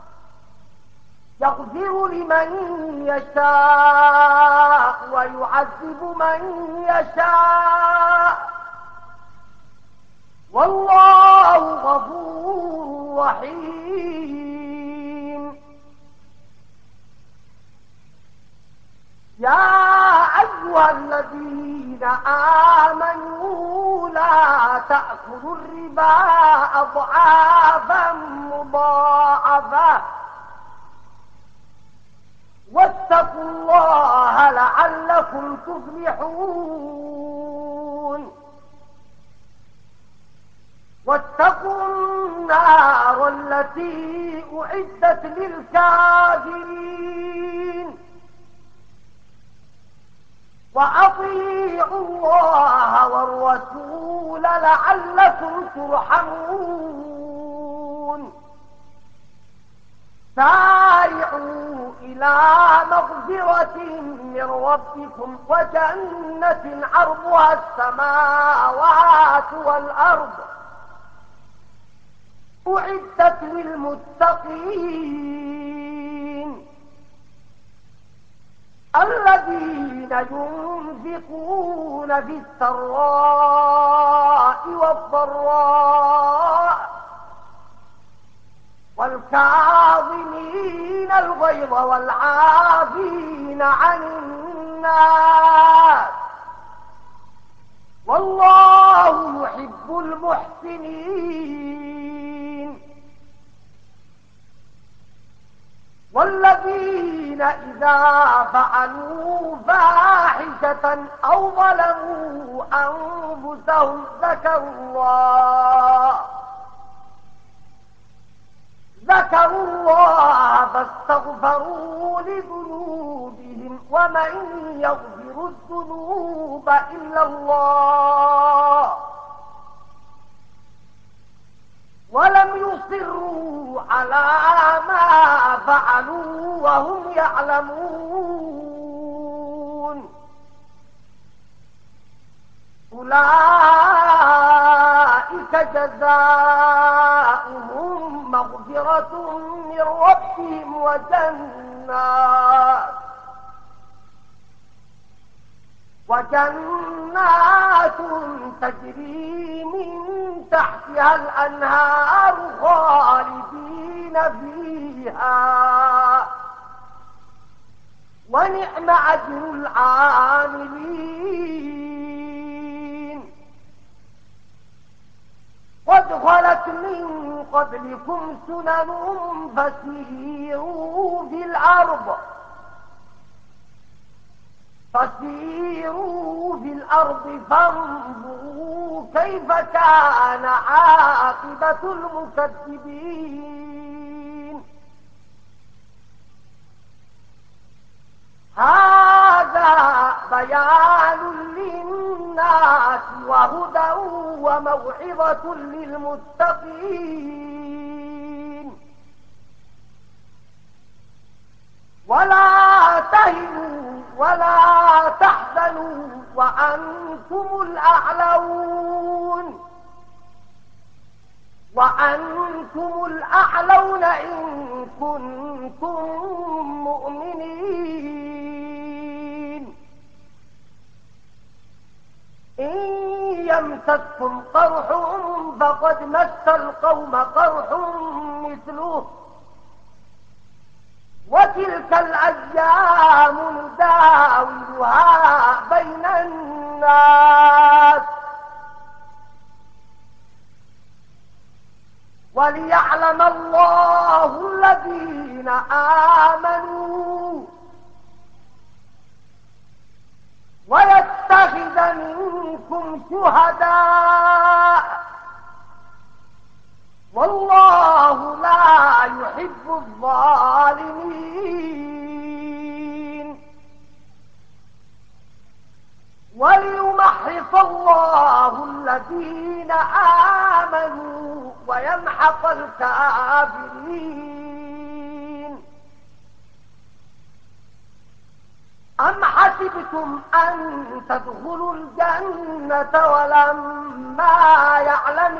يغفر لمن يشاء ويعذب من يشاء والله غفور رحيم يا أيها الذين آمنوا لا تأكلوا الربا أضعافا مضاعفة واتقوا الله لعلكم تفلحون واتقوا النار التي أعدت للكافرين وأطيعوا الله والرسول لعلكم ترحمون سارعوا إلى مغفرة من ربكم وجنة عرضها السماوات والأرض أعدت للمتقين الذين ينفقون في السراء والضراء والكاظمين الغيظ والعافين عن الناس والله يحب المحسنين والذين إذا فعلوا فاحشة أو ظلموا أنفسهم ذكروا الله فاستغفروا لذنوبهم ومن يغفر الذنوب إلا الله ولم يصروا على ما فعلوا وهم يعلمون أولئك جزاؤهم مغفرة من ربهم وجنات تجري من تحتها الأنهار خالدين فيها ونعم أجر العاملين قد خلت من قبلكم سنن فسيروا في الأرض فانظروا كيف كان عاقبة المكذبين هذا بيان للناس وهدى وموعظة للمتقين ولا تهنوا ولا تحزنوا وأنتم الأعلون إن كنتم مؤمنين إن يمسككم قرح فقد مس القوم قرح مثله وتلك الأيام نداولها بين الناس وليعلم الله الذين آمنوا ويتخذ منكم شهداء والله لا يحب الظالمين وليمحص الله الذين آمنوا ويمحق الكافرين أم حسبتم أن تدخلوا الجنة ولما يعلم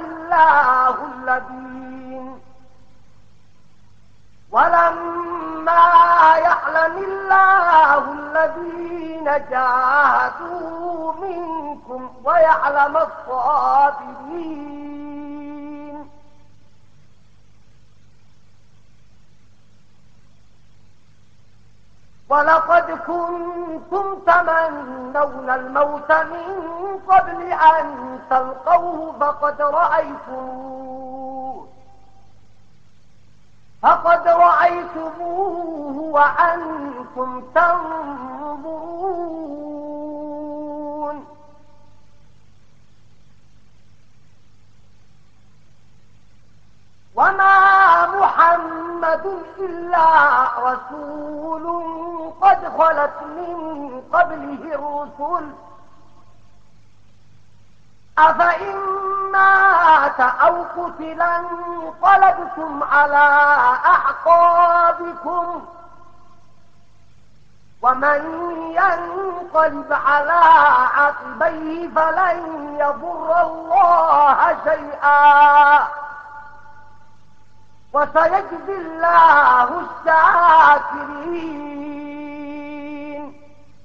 الله الذين جاهدوا منكم ويعلم الصابرين ولقد كنتم تمنون الموت من قبل أن تلقوه فقد رأيتموه وأنتم تنظرون وما محمد إلا رسول قد خلت من قبله الرسل أفإن مات أو قتل انقلبتم على أعقابكم ومن ينقلب على عقبيه فلن يضر الله شيئا وسيجزي الله الشاكرين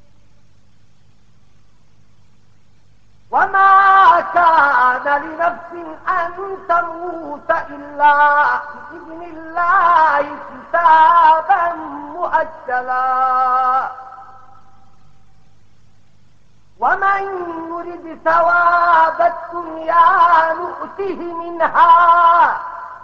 وما كان لنفس أن تموت إلا بإذن الله كتابا مؤجلا ومن يرد ثواب الدنيا نؤته منها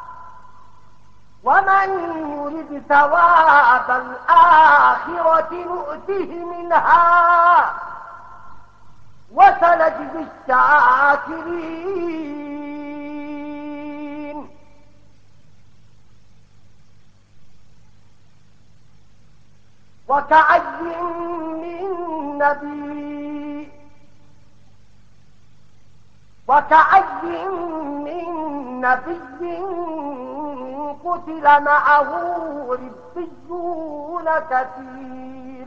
ومن يرد ثواب الآخرة نؤته منها وسنجزي الشاكرين وكأي من نبي قتل معه ربيون كثير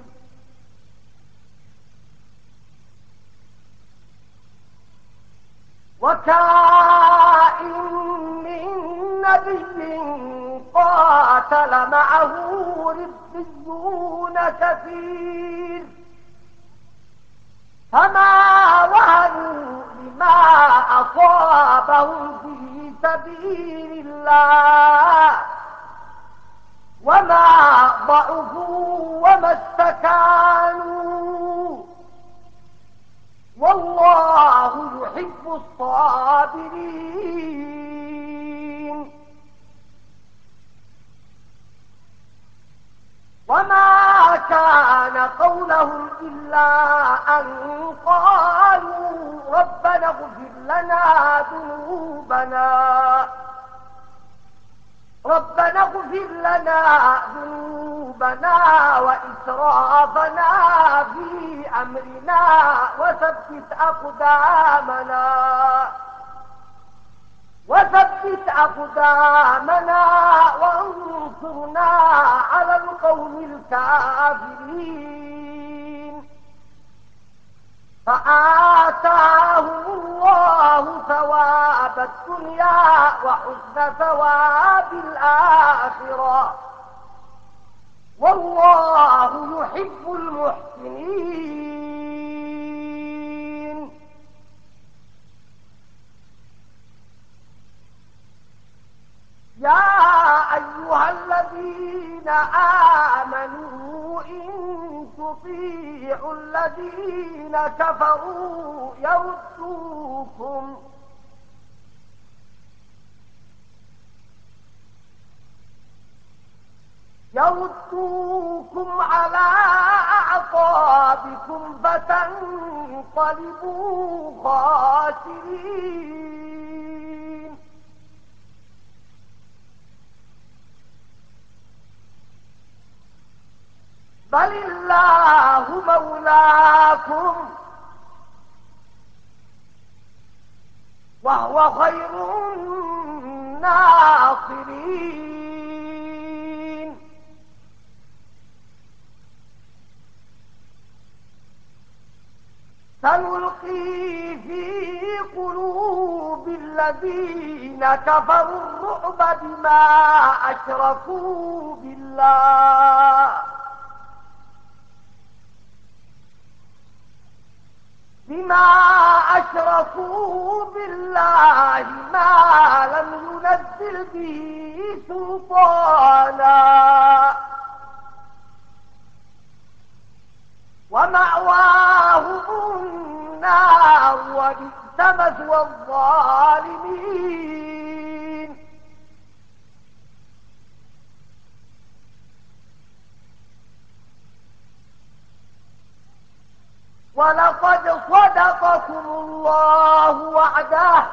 وكائن من نبي قاتل معه ربيون كثير فما وهنوا لما أصابهم في سبيل الله وما ضعفوا وما استكانوا والله يحب الصابرين وما كان قولهم إلا أن قالوا ربنا اغفر لنا ذنوبنا وإسرافنا في أمرنا وثبت أقدامنا وانصرنا على القوم الكافرين فآتاهم الله ثواب الدنيا وحسن ثواب الآخرة والله يحب المحسنين يا أيها الذين تطيعوا الذين كفروا يردوكم على أعقابكم فتنقلبوا خاسرين. بل الله مولاكم وهو خير الناصرين. سنلقي في قلوب الذين كفروا الرعب بما أشركوا بالله ما لم ينزل به سلطانا، ومأواهم النار وبئس مثوى الظالمين. ولقد صدقكم الله وعده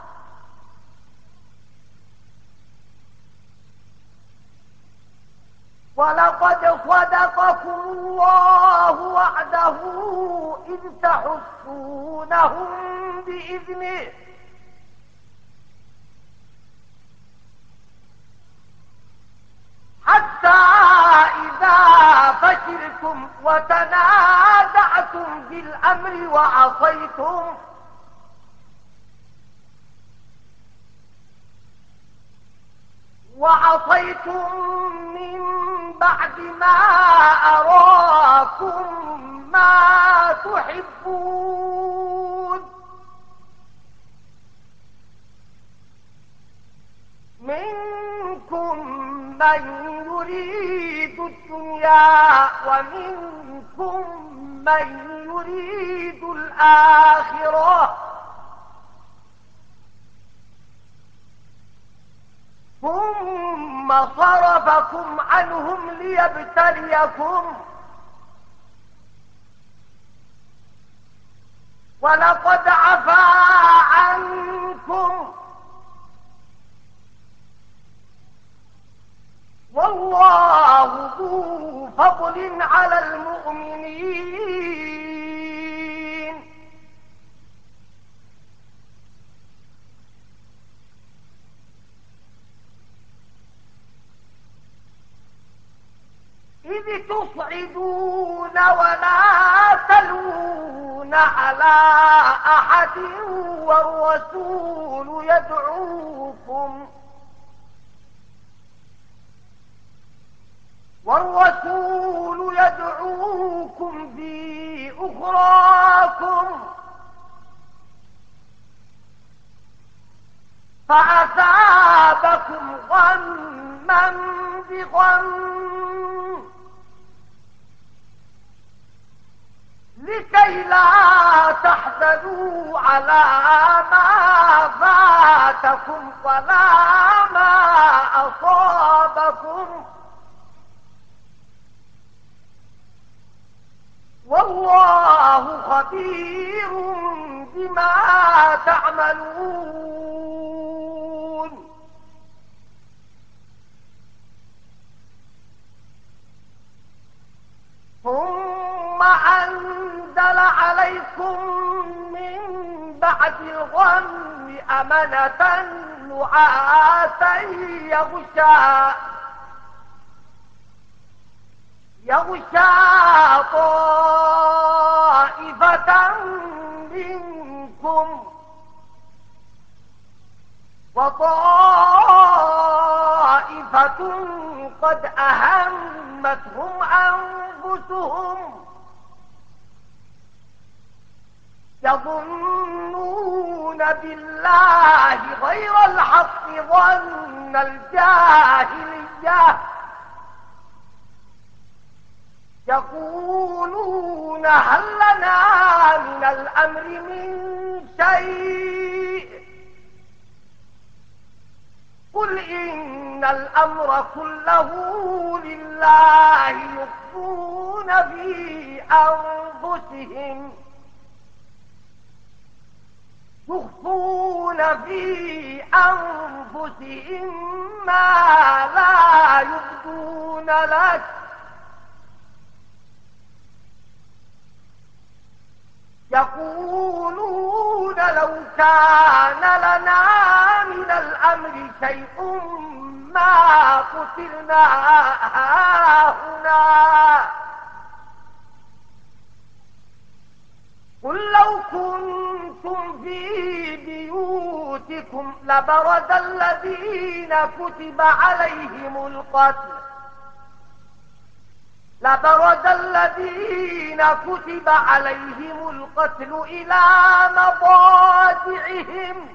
إذ تحسونهم بإذنه حتى إذا فشلتم وتنازعتم بالأمر وعصيتم من بعد ما أراكم ما تحبون، منكم من يريد الدنيا ومنكم من يريد الآخرة، ثم صرفكم عنهم ليبتليكم، ولقد عفا عنكم، والله ذو فضل على المؤمنين. إذ تصعدون ولا تلوون على أحد والرسول يدعوكم في أخراكم فأثابكم غما بغم لكي لا تحزنوا على ما فاتكم ولا ما أصابكم، والله خبير بما تعملون. ثم أنزل عليكم من بعد الغم أمنة نعاسا يغشى طائفة منكم وطائفة قد أهمتهم أنفسهم يظنون بالله غير الحق ظن الجاهلية يقولون هل لنا من الأمر من شيء قل إن الأمر كله لله يخفون في أنفسهم ما لا يبدون لك يقولون لو كان لنا من الأمر شيء ما قتلنا هاهنا قل لو كنتم في بيوتكم لبرز الذين كتب عليهم القتل إلى مضاجعهم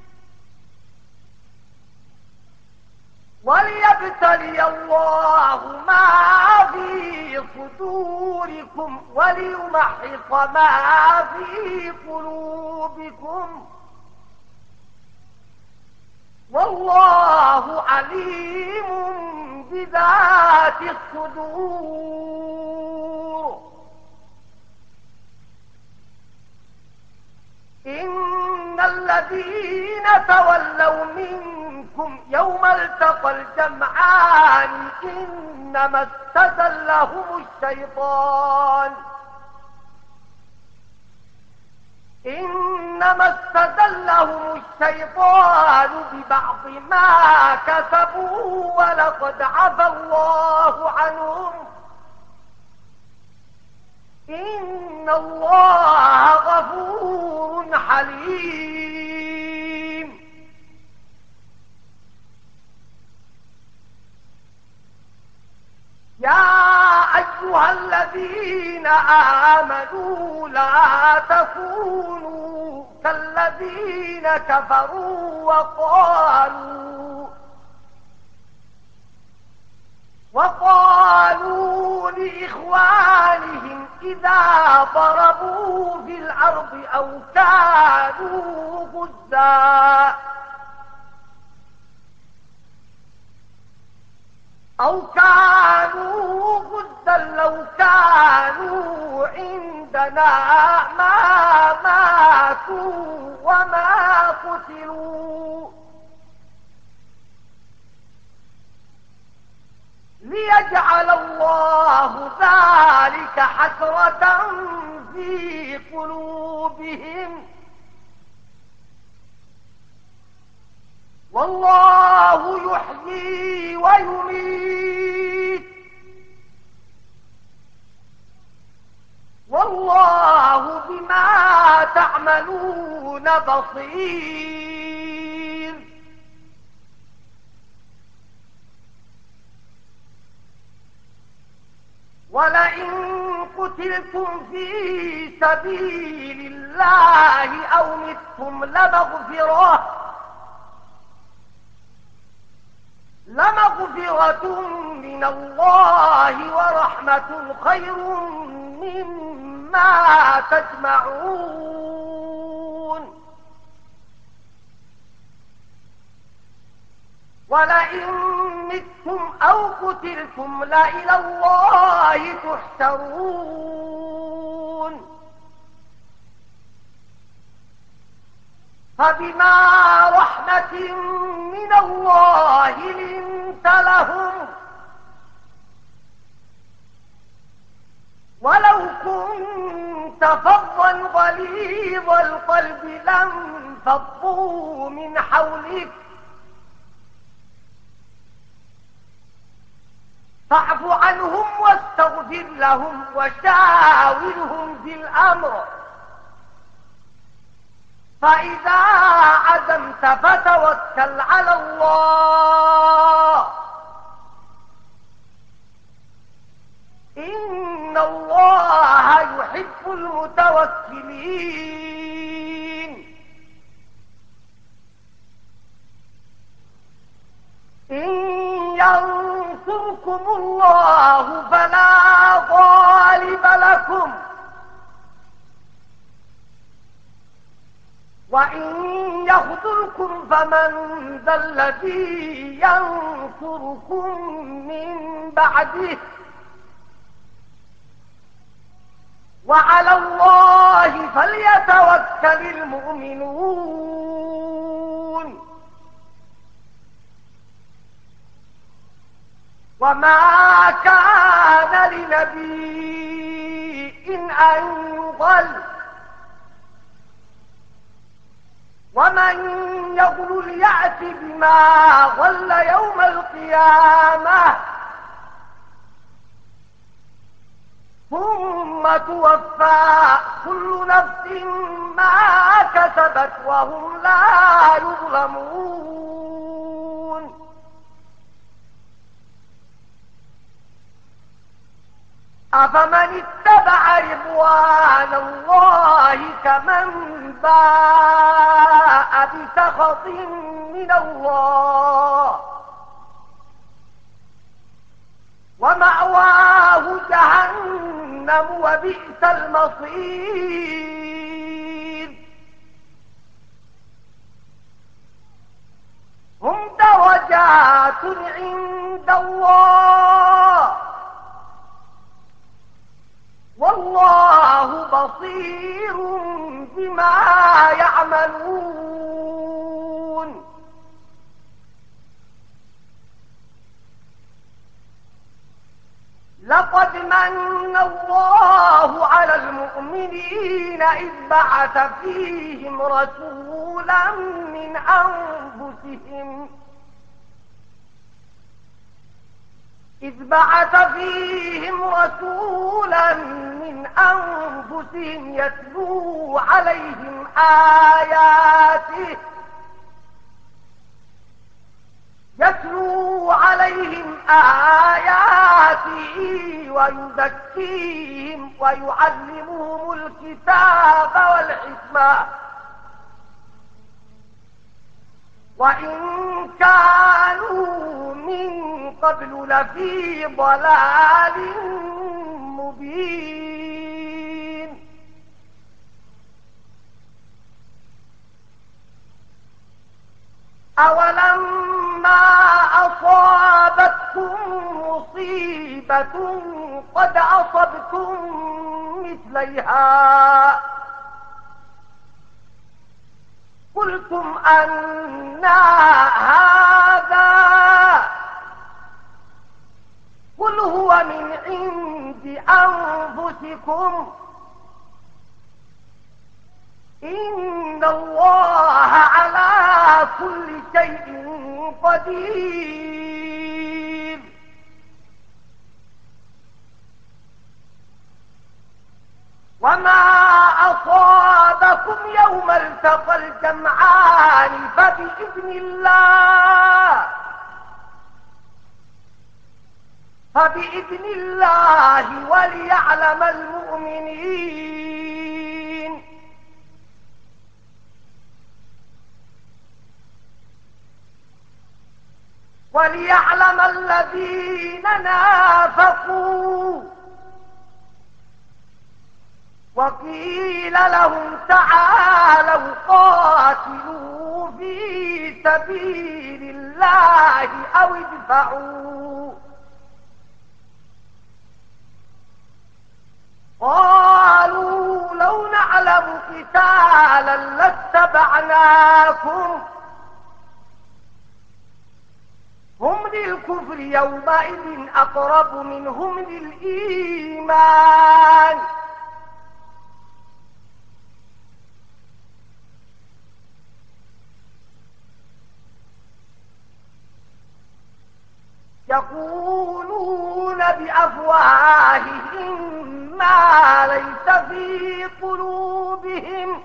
وليبتلي الله ما في صدوركم وليمحص ما في قلوبكم والله عليم بذات الصدور إن الذين تولوا منكم يوم التقى الجمعان إنما استزلهم الشيطان ببعض ما كسبوا ولقد عفى الله عنهم إن الله غفور حليم يا أيها الذين آمنوا لا تكونوا كالذين كفروا وقالوا لإخوانهم إذا ضربوا في الأرض أو كانوا غزا لو كانوا عندنا ما ماتوا وما قتلوا ليجعل الله ذلك حسرة في قلوبهم والله يحيي ويميت والله بما تعملون بصير ولئن قتلتم في سبيل الله أو متم لمغفرة من الله ورحمة خير مما تجمعون ولئن متم أو قتلتم لإلى الله تحشرون فبما رحمة من الله لنت لهم ولو كنت فظا غليظ القلب لانفضوا من حولك فاعف عنهم واستغفر لهم وشاورهم في الأمر فإذا عزمت فتوكل على الله إن الله يحب المتوكلين إن ينصركم الله فلا غالب معكم وإن يخذلكم فمن ذا الذي ينصركم من بعده وعلى الله فليتوكل المؤمنون وما كان لنبي أن يضل ومن يغل يأت بما غل يوم القيامة ثم توفى كل نفس ما كسبت وهم لا يظلمون أفمن اتبع رضوان الله كمن باء بسخط من الله ومأواه جهنم وبئس المصير هم درجات عند الله والله بصير بما يعملون لقد من الله على المؤمنين إذ بعث فيهم رسولا من أنفسهم يتلو عليهم آياته ويزكيهم ويعلمهم الكتاب والحكمة وإن كانوا من قبل لفي ضلال مبين أولما أصابتكم مصيبة قد أصبتم مثليها قلتم أنى هذا قل هو من عند أنفسكم إن الله على كل شيء قدير وما أصابكم يوم التقى الجمعان فبإذن الله وليعلم المؤمنين وليعلم الذين نافقوا وقيل لهم تعالوا قاتلوا في سبيل الله أو ادفعوا قالوا لو نعلم قتالا لاتبعناكم هم للكفر يومئذ أقرب منهم للإيمان يقولون بأفواههم ما ليس في قلوبهم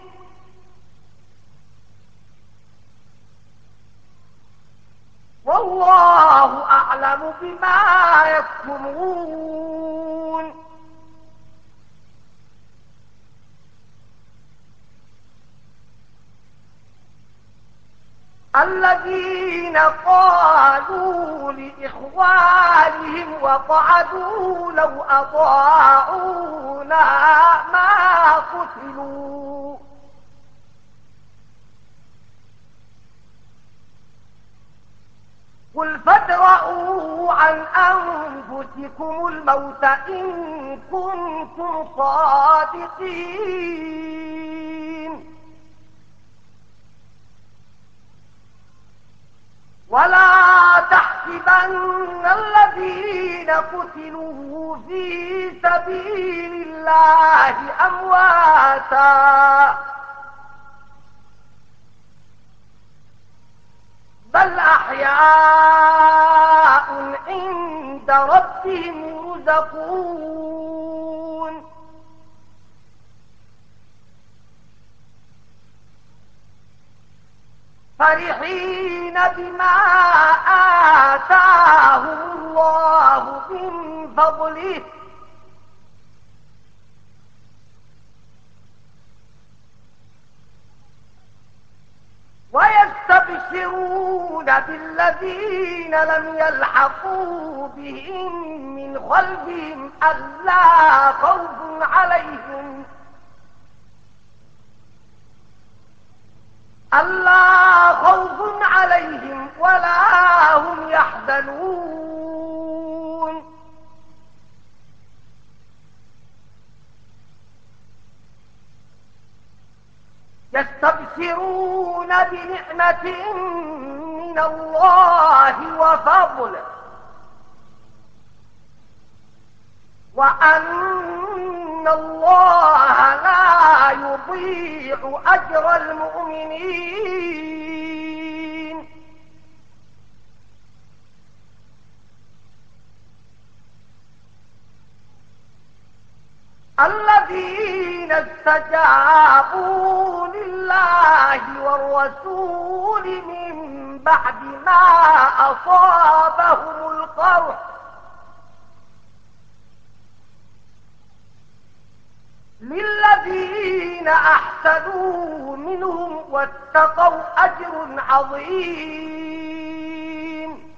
والله أعلم بما يكتمون الذين قالوا لإخوانهم وقعدوا لو أطاعونا ما قتلوا قل فادرءوا عن أنفسكم الموت إن كنتم صادقين ولا تحسبن الذين قتلوا في سبيل الله أمواتا بل أحياء عند ربهم يرزقون فرحين بما آتاهم الله من فضله ويستبشرون بالذين لم يلحقوا بهم من خلفهم ألا خوف عليهم ولا هم يحزنون يستبشرون بنعمة من الله وفضل وأن الله لا يضيع أجر المؤمنين الذين استجابوا لله والرسول من بعد ما أصابهم القرح للذين أحسنوا منهم واتقوا أجر عظيم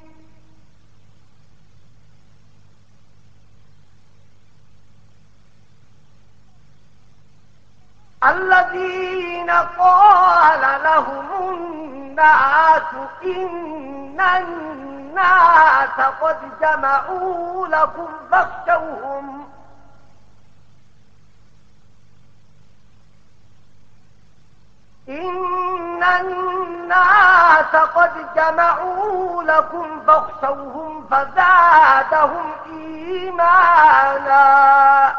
الذين قال لهم الناس إن الناس قد جمعوا لكم فاخشوهم إن الناس قد جمعوا لكم فاخشوهم فزادهم إيمانا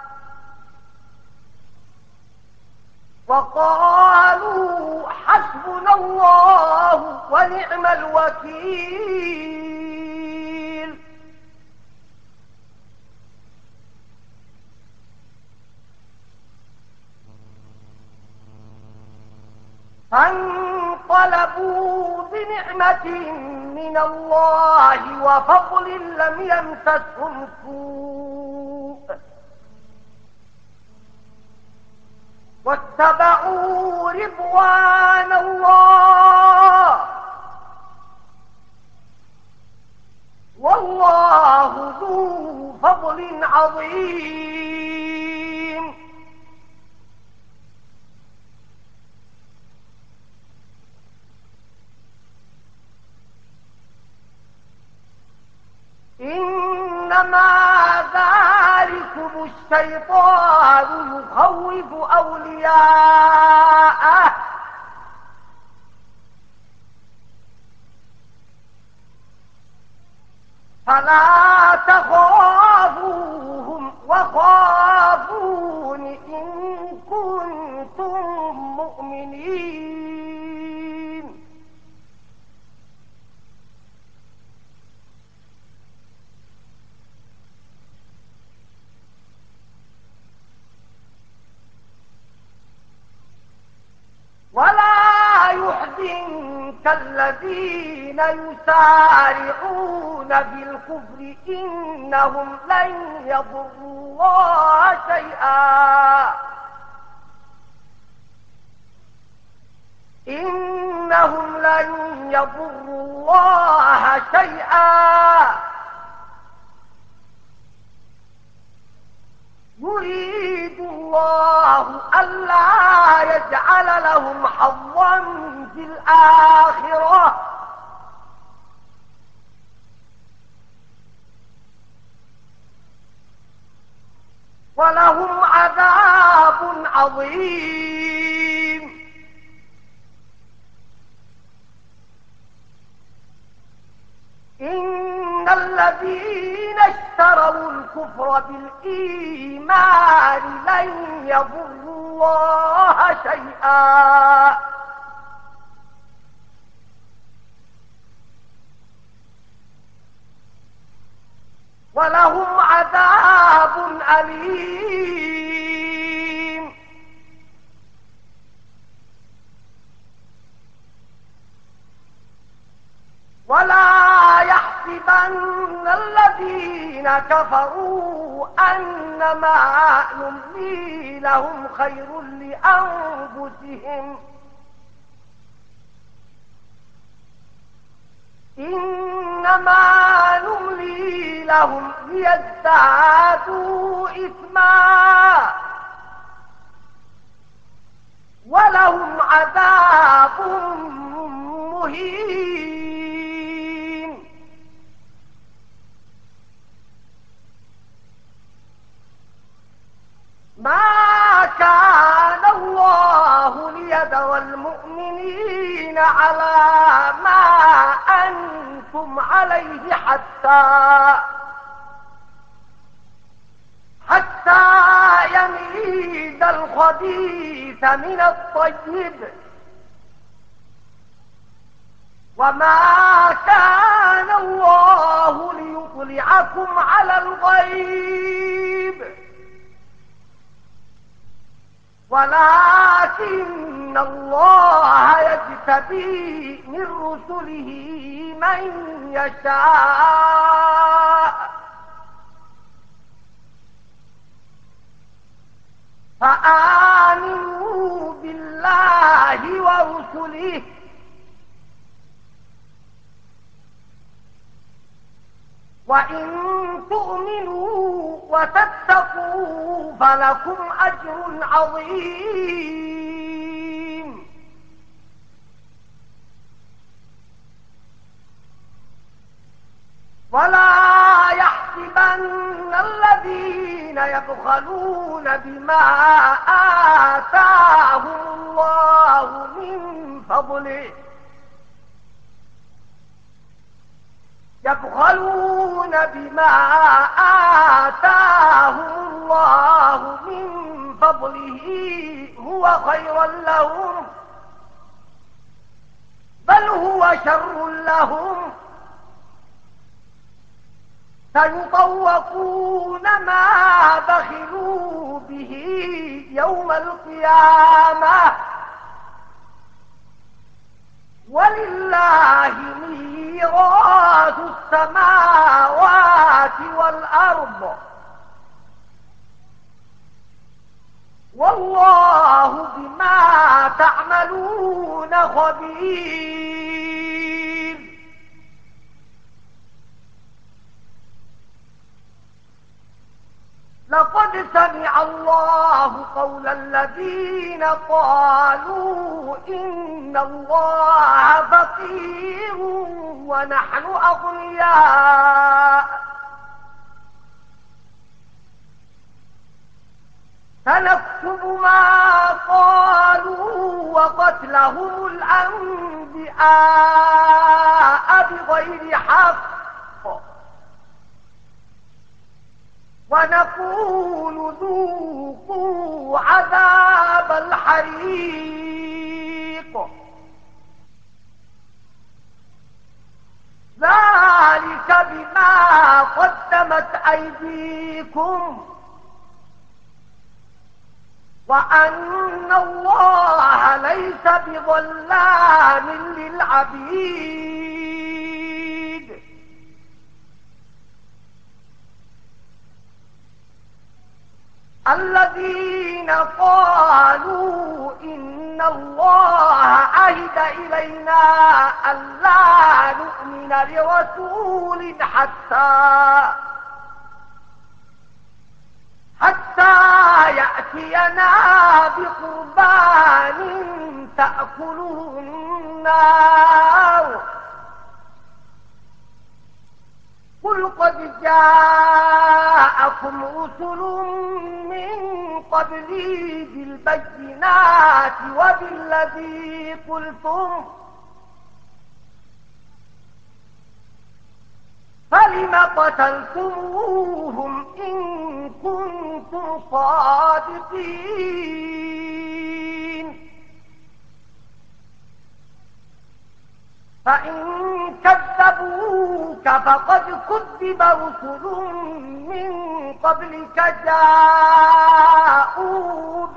وقالوا حسبنا الله ونعم الوكيل فانقلبوا بنعمة من الله وفضل لم يمسسهم سوء واتبعوا رضوان الله والله ذو فضل عظيم إنما ذلكم الشيطان يخوف أولياءه فلا تخافوهم وخافون إن كنتم مؤمنين ولا يحزنك الذين يسارعون بالكفر إنهم لن يضروا الله شيئا إن إنهم لن يضروا الله شيئا يريد الله ألا يجعل لهم حظا في الآخرة ولهم عذاب عظيم. إن الذين اشتروا الكفر بالإيمان لن يضروا الله شيئا ولهم عذاب أليم. ولا يحسبن الذين كفروا أنما نملي لهم خير لأنفسهم إنما نملي لهم ليزدادوا إثما ولهم عذاب مهين. ما كان الله ليذر المؤمنين على ما أنتم عليه حتى يميز الخبيث من الطيب وما كان الله ليطلعكم على الغيب ولكن الله يجتبي من رسله من يشاء فآمنوا بالله ورسله وإن تؤمنوا وتتقوا فلكم أجر عظيم. ولا يحسبن الذين يبخلون بما آتاهم الله من فضله يبخلون بما آتاهم الله من فضله هو خيرا لهم بل هو شر لهم سيطوقون ما بخلوا به يوم القيامة ولله ميراث السماوات والأرض والله بما تعملون خبير. لقد سمع الله قول الذين قالوا إن الله فقير ونحن أغنياء سنكتب ما قالوا وقتلهم الأنبياء بغير حق ونقول ذوقوا عذاب الحريق ذلك بما قدمت أيديكم وأن الله ليس بظلام للعبيد. الذين قالوا إن الله عهد إلينا ألا نؤمن لرسول حتى يأتينا بقربان تأكله النار. قل قد جاءكم رسل من قبلي بالبينات وبالذي قلتم فلم قتلتموهم إن كنتم صادقين؟ فإن كذبوك فقد كذب رسل من قبلك جاءوا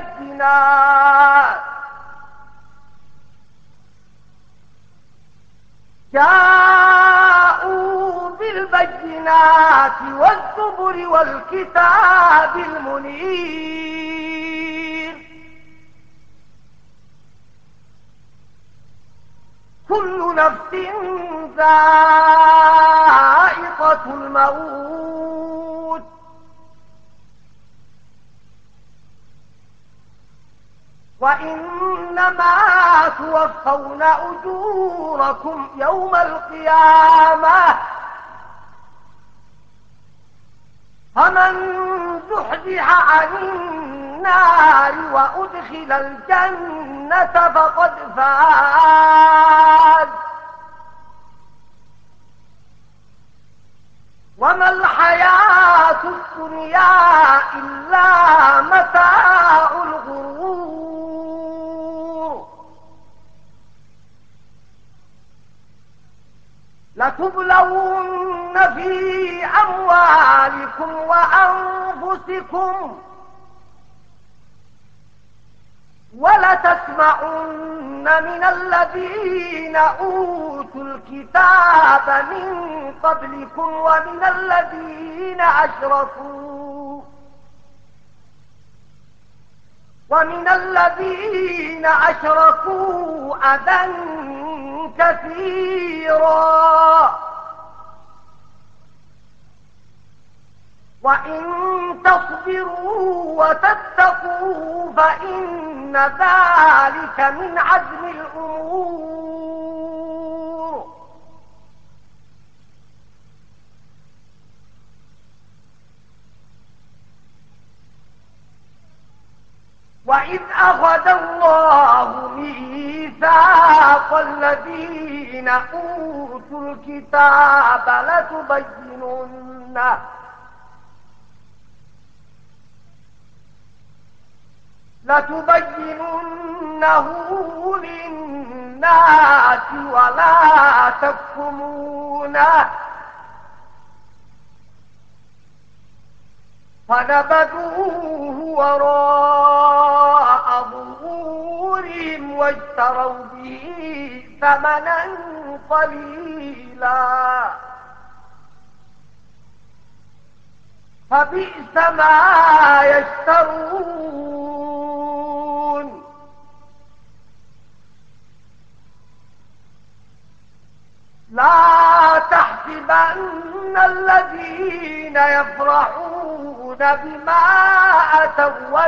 بالبينات والزبر والكتاب المنير. كل نفس ذائقة الموت وإنما توفون أجوركم يوم القيامة. فمن زحزح عن النار وأدخل الجنة فقد فاز. وما الحياة الدنيا إلا متاع الغرور. لتبلون في أموالكم وأنفسكم ولتسمعن من الذين أوتوا الكتاب من قبلكم ومن الذين أشركوا أذى كثيرا. وإن تصبروا وتتقوا فإن ذلك من عزم الأمور. وإذ أخذ الله ميثاق الذين أوتوا الكتاب لتبيننه للناس ولا تكتمونه فنبذوه وراء ظهورهم واشتروا به ثمنا قليلا فبئس ما يشترون. لا تحسبن الذين يفرحون بما أتوا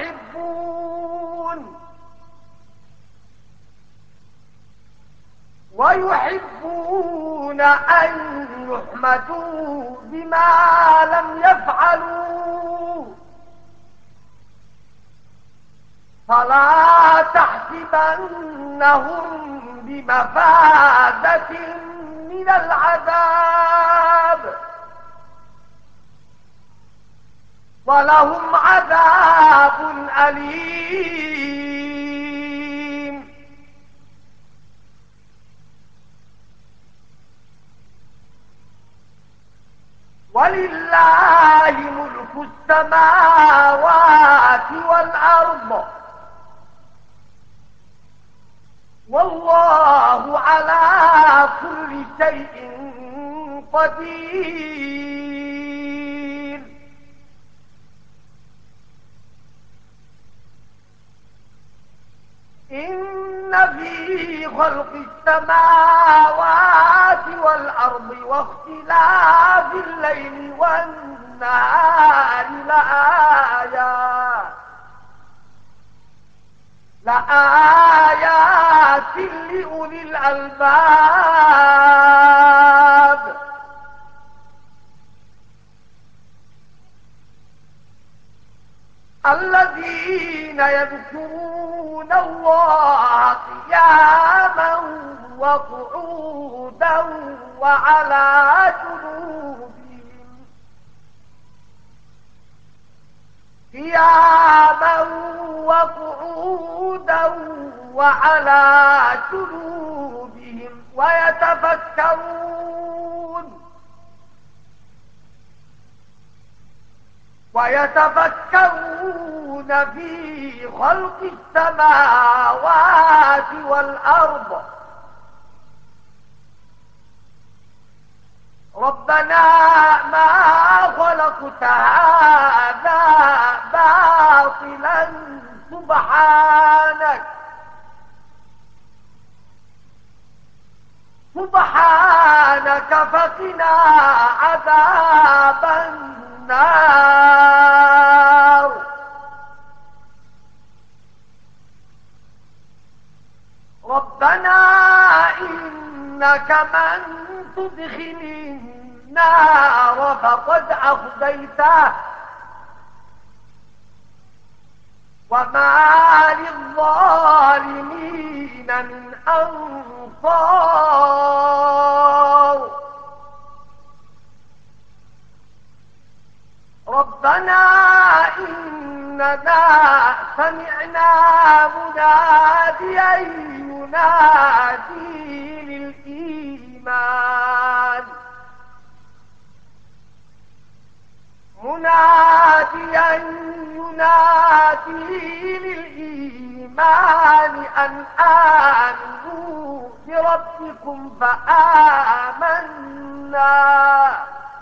ويحبون أن يحمدوا بما لم يفعلوا فلا تحسبنهم بمفازة من العذاب ولهم عذاب أليم. ولله ملك السماوات والأرض والله على كل شيء قدير. في خلق السماوات والأرض واختلاف الليل والنهار لآيات لأولي الألباب. الذين يذكرون الله قياما وقعودا وعلى جنوبهم قياما وقعودا وعلى جنوبهم ويتفكرون في خلق السماوات والأرض ربنا ما خلقت هذا باطلا سبحانك فقنا عذاب النار. ربنا إنك من تدخل النار فقد أخزيته وما للظالمين من أنصار. ربنا إننا سمعنا مناديا ينادي للإيمان أن آمنوا بربكم فآمنا.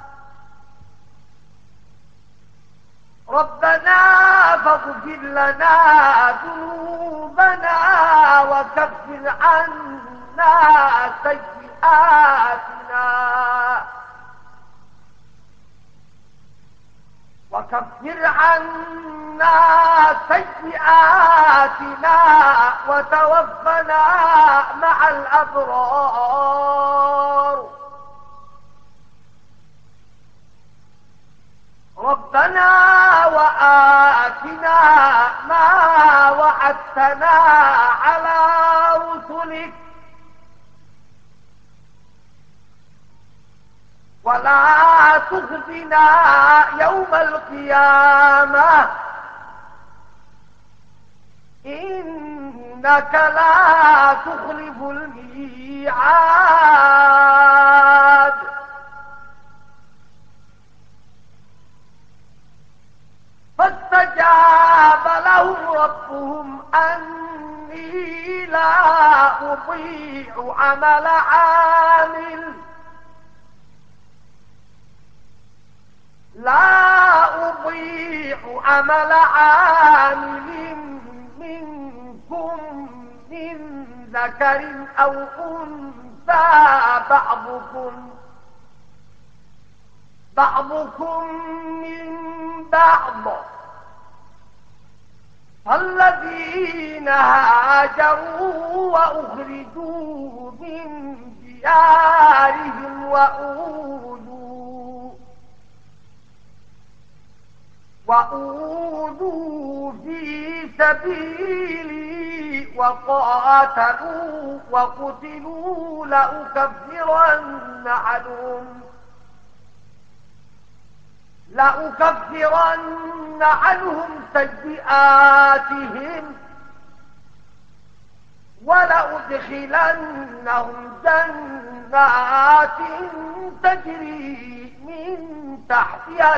ربنا فاغفر لنا ذنوبنا وكفر عنا سيئاتنا وتوفنا مع الأبرار. ربنا وآتنا ما وعدتنا على رسلك ولا تخزنا يوم القيامة إنك لا تخلف الميعاد. فاستجاب لهم ربهم أني لا أضيع عمل عامل منكم من ذكر أو أنثى بعضكم من بعض. فالذين هاجروا وأخرجوا من ديارهم وأوذوا في سبيلي وقاتلوا وقتلوا لأكفرن عنهم سيئاتهم ولأدخلنهم جنات تجري من تحتها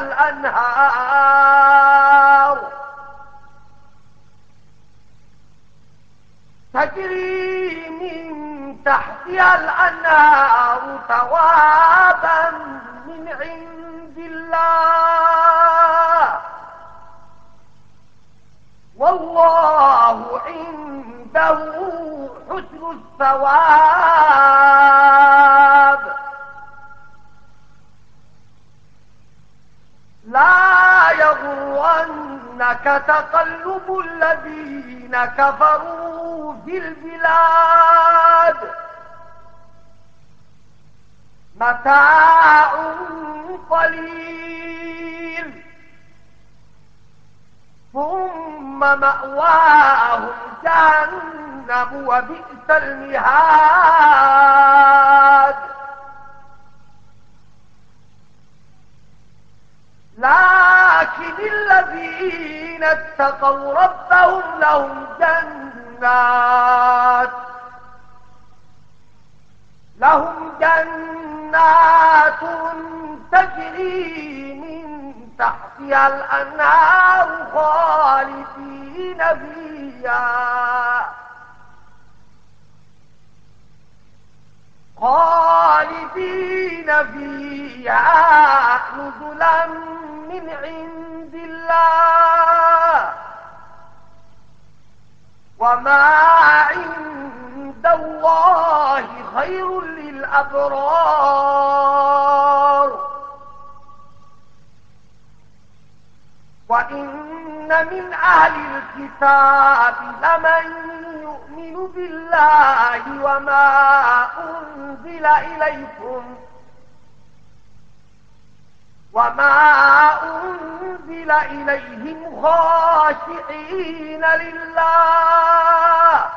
الأنهار ثوابا من عند الله والله عنده حسن الثواب. لا يغرنك تقلب الذين كفروا في البلاد، متاع قليل ثم مأواهم جهنم وبئس المهاد. لكن الذين اتقوا ربهم لهم جنات تجري من تحتها الأنهار خالدين فيها نزلا من عند الله، وما عند الله خير للأبرار. وإن من أهل الكتاب لمن يؤمن بالله وما أنزل إليهم خاشعين لله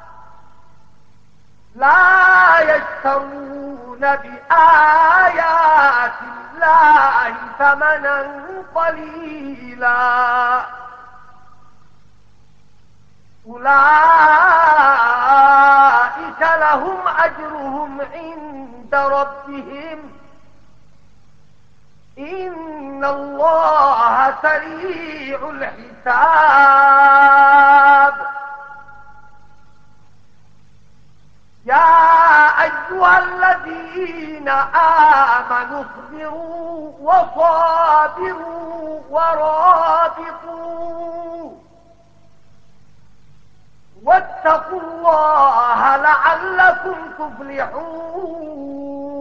لا يشترون بآيات الله ثمنا قليلا. أولئك لهم أجرهم عند ربهم إن الله سريع الحساب. يا أيها الذين آمنوا اصبروا وصابروا ورابطوا واتقوا الله لعلكم تفلحون.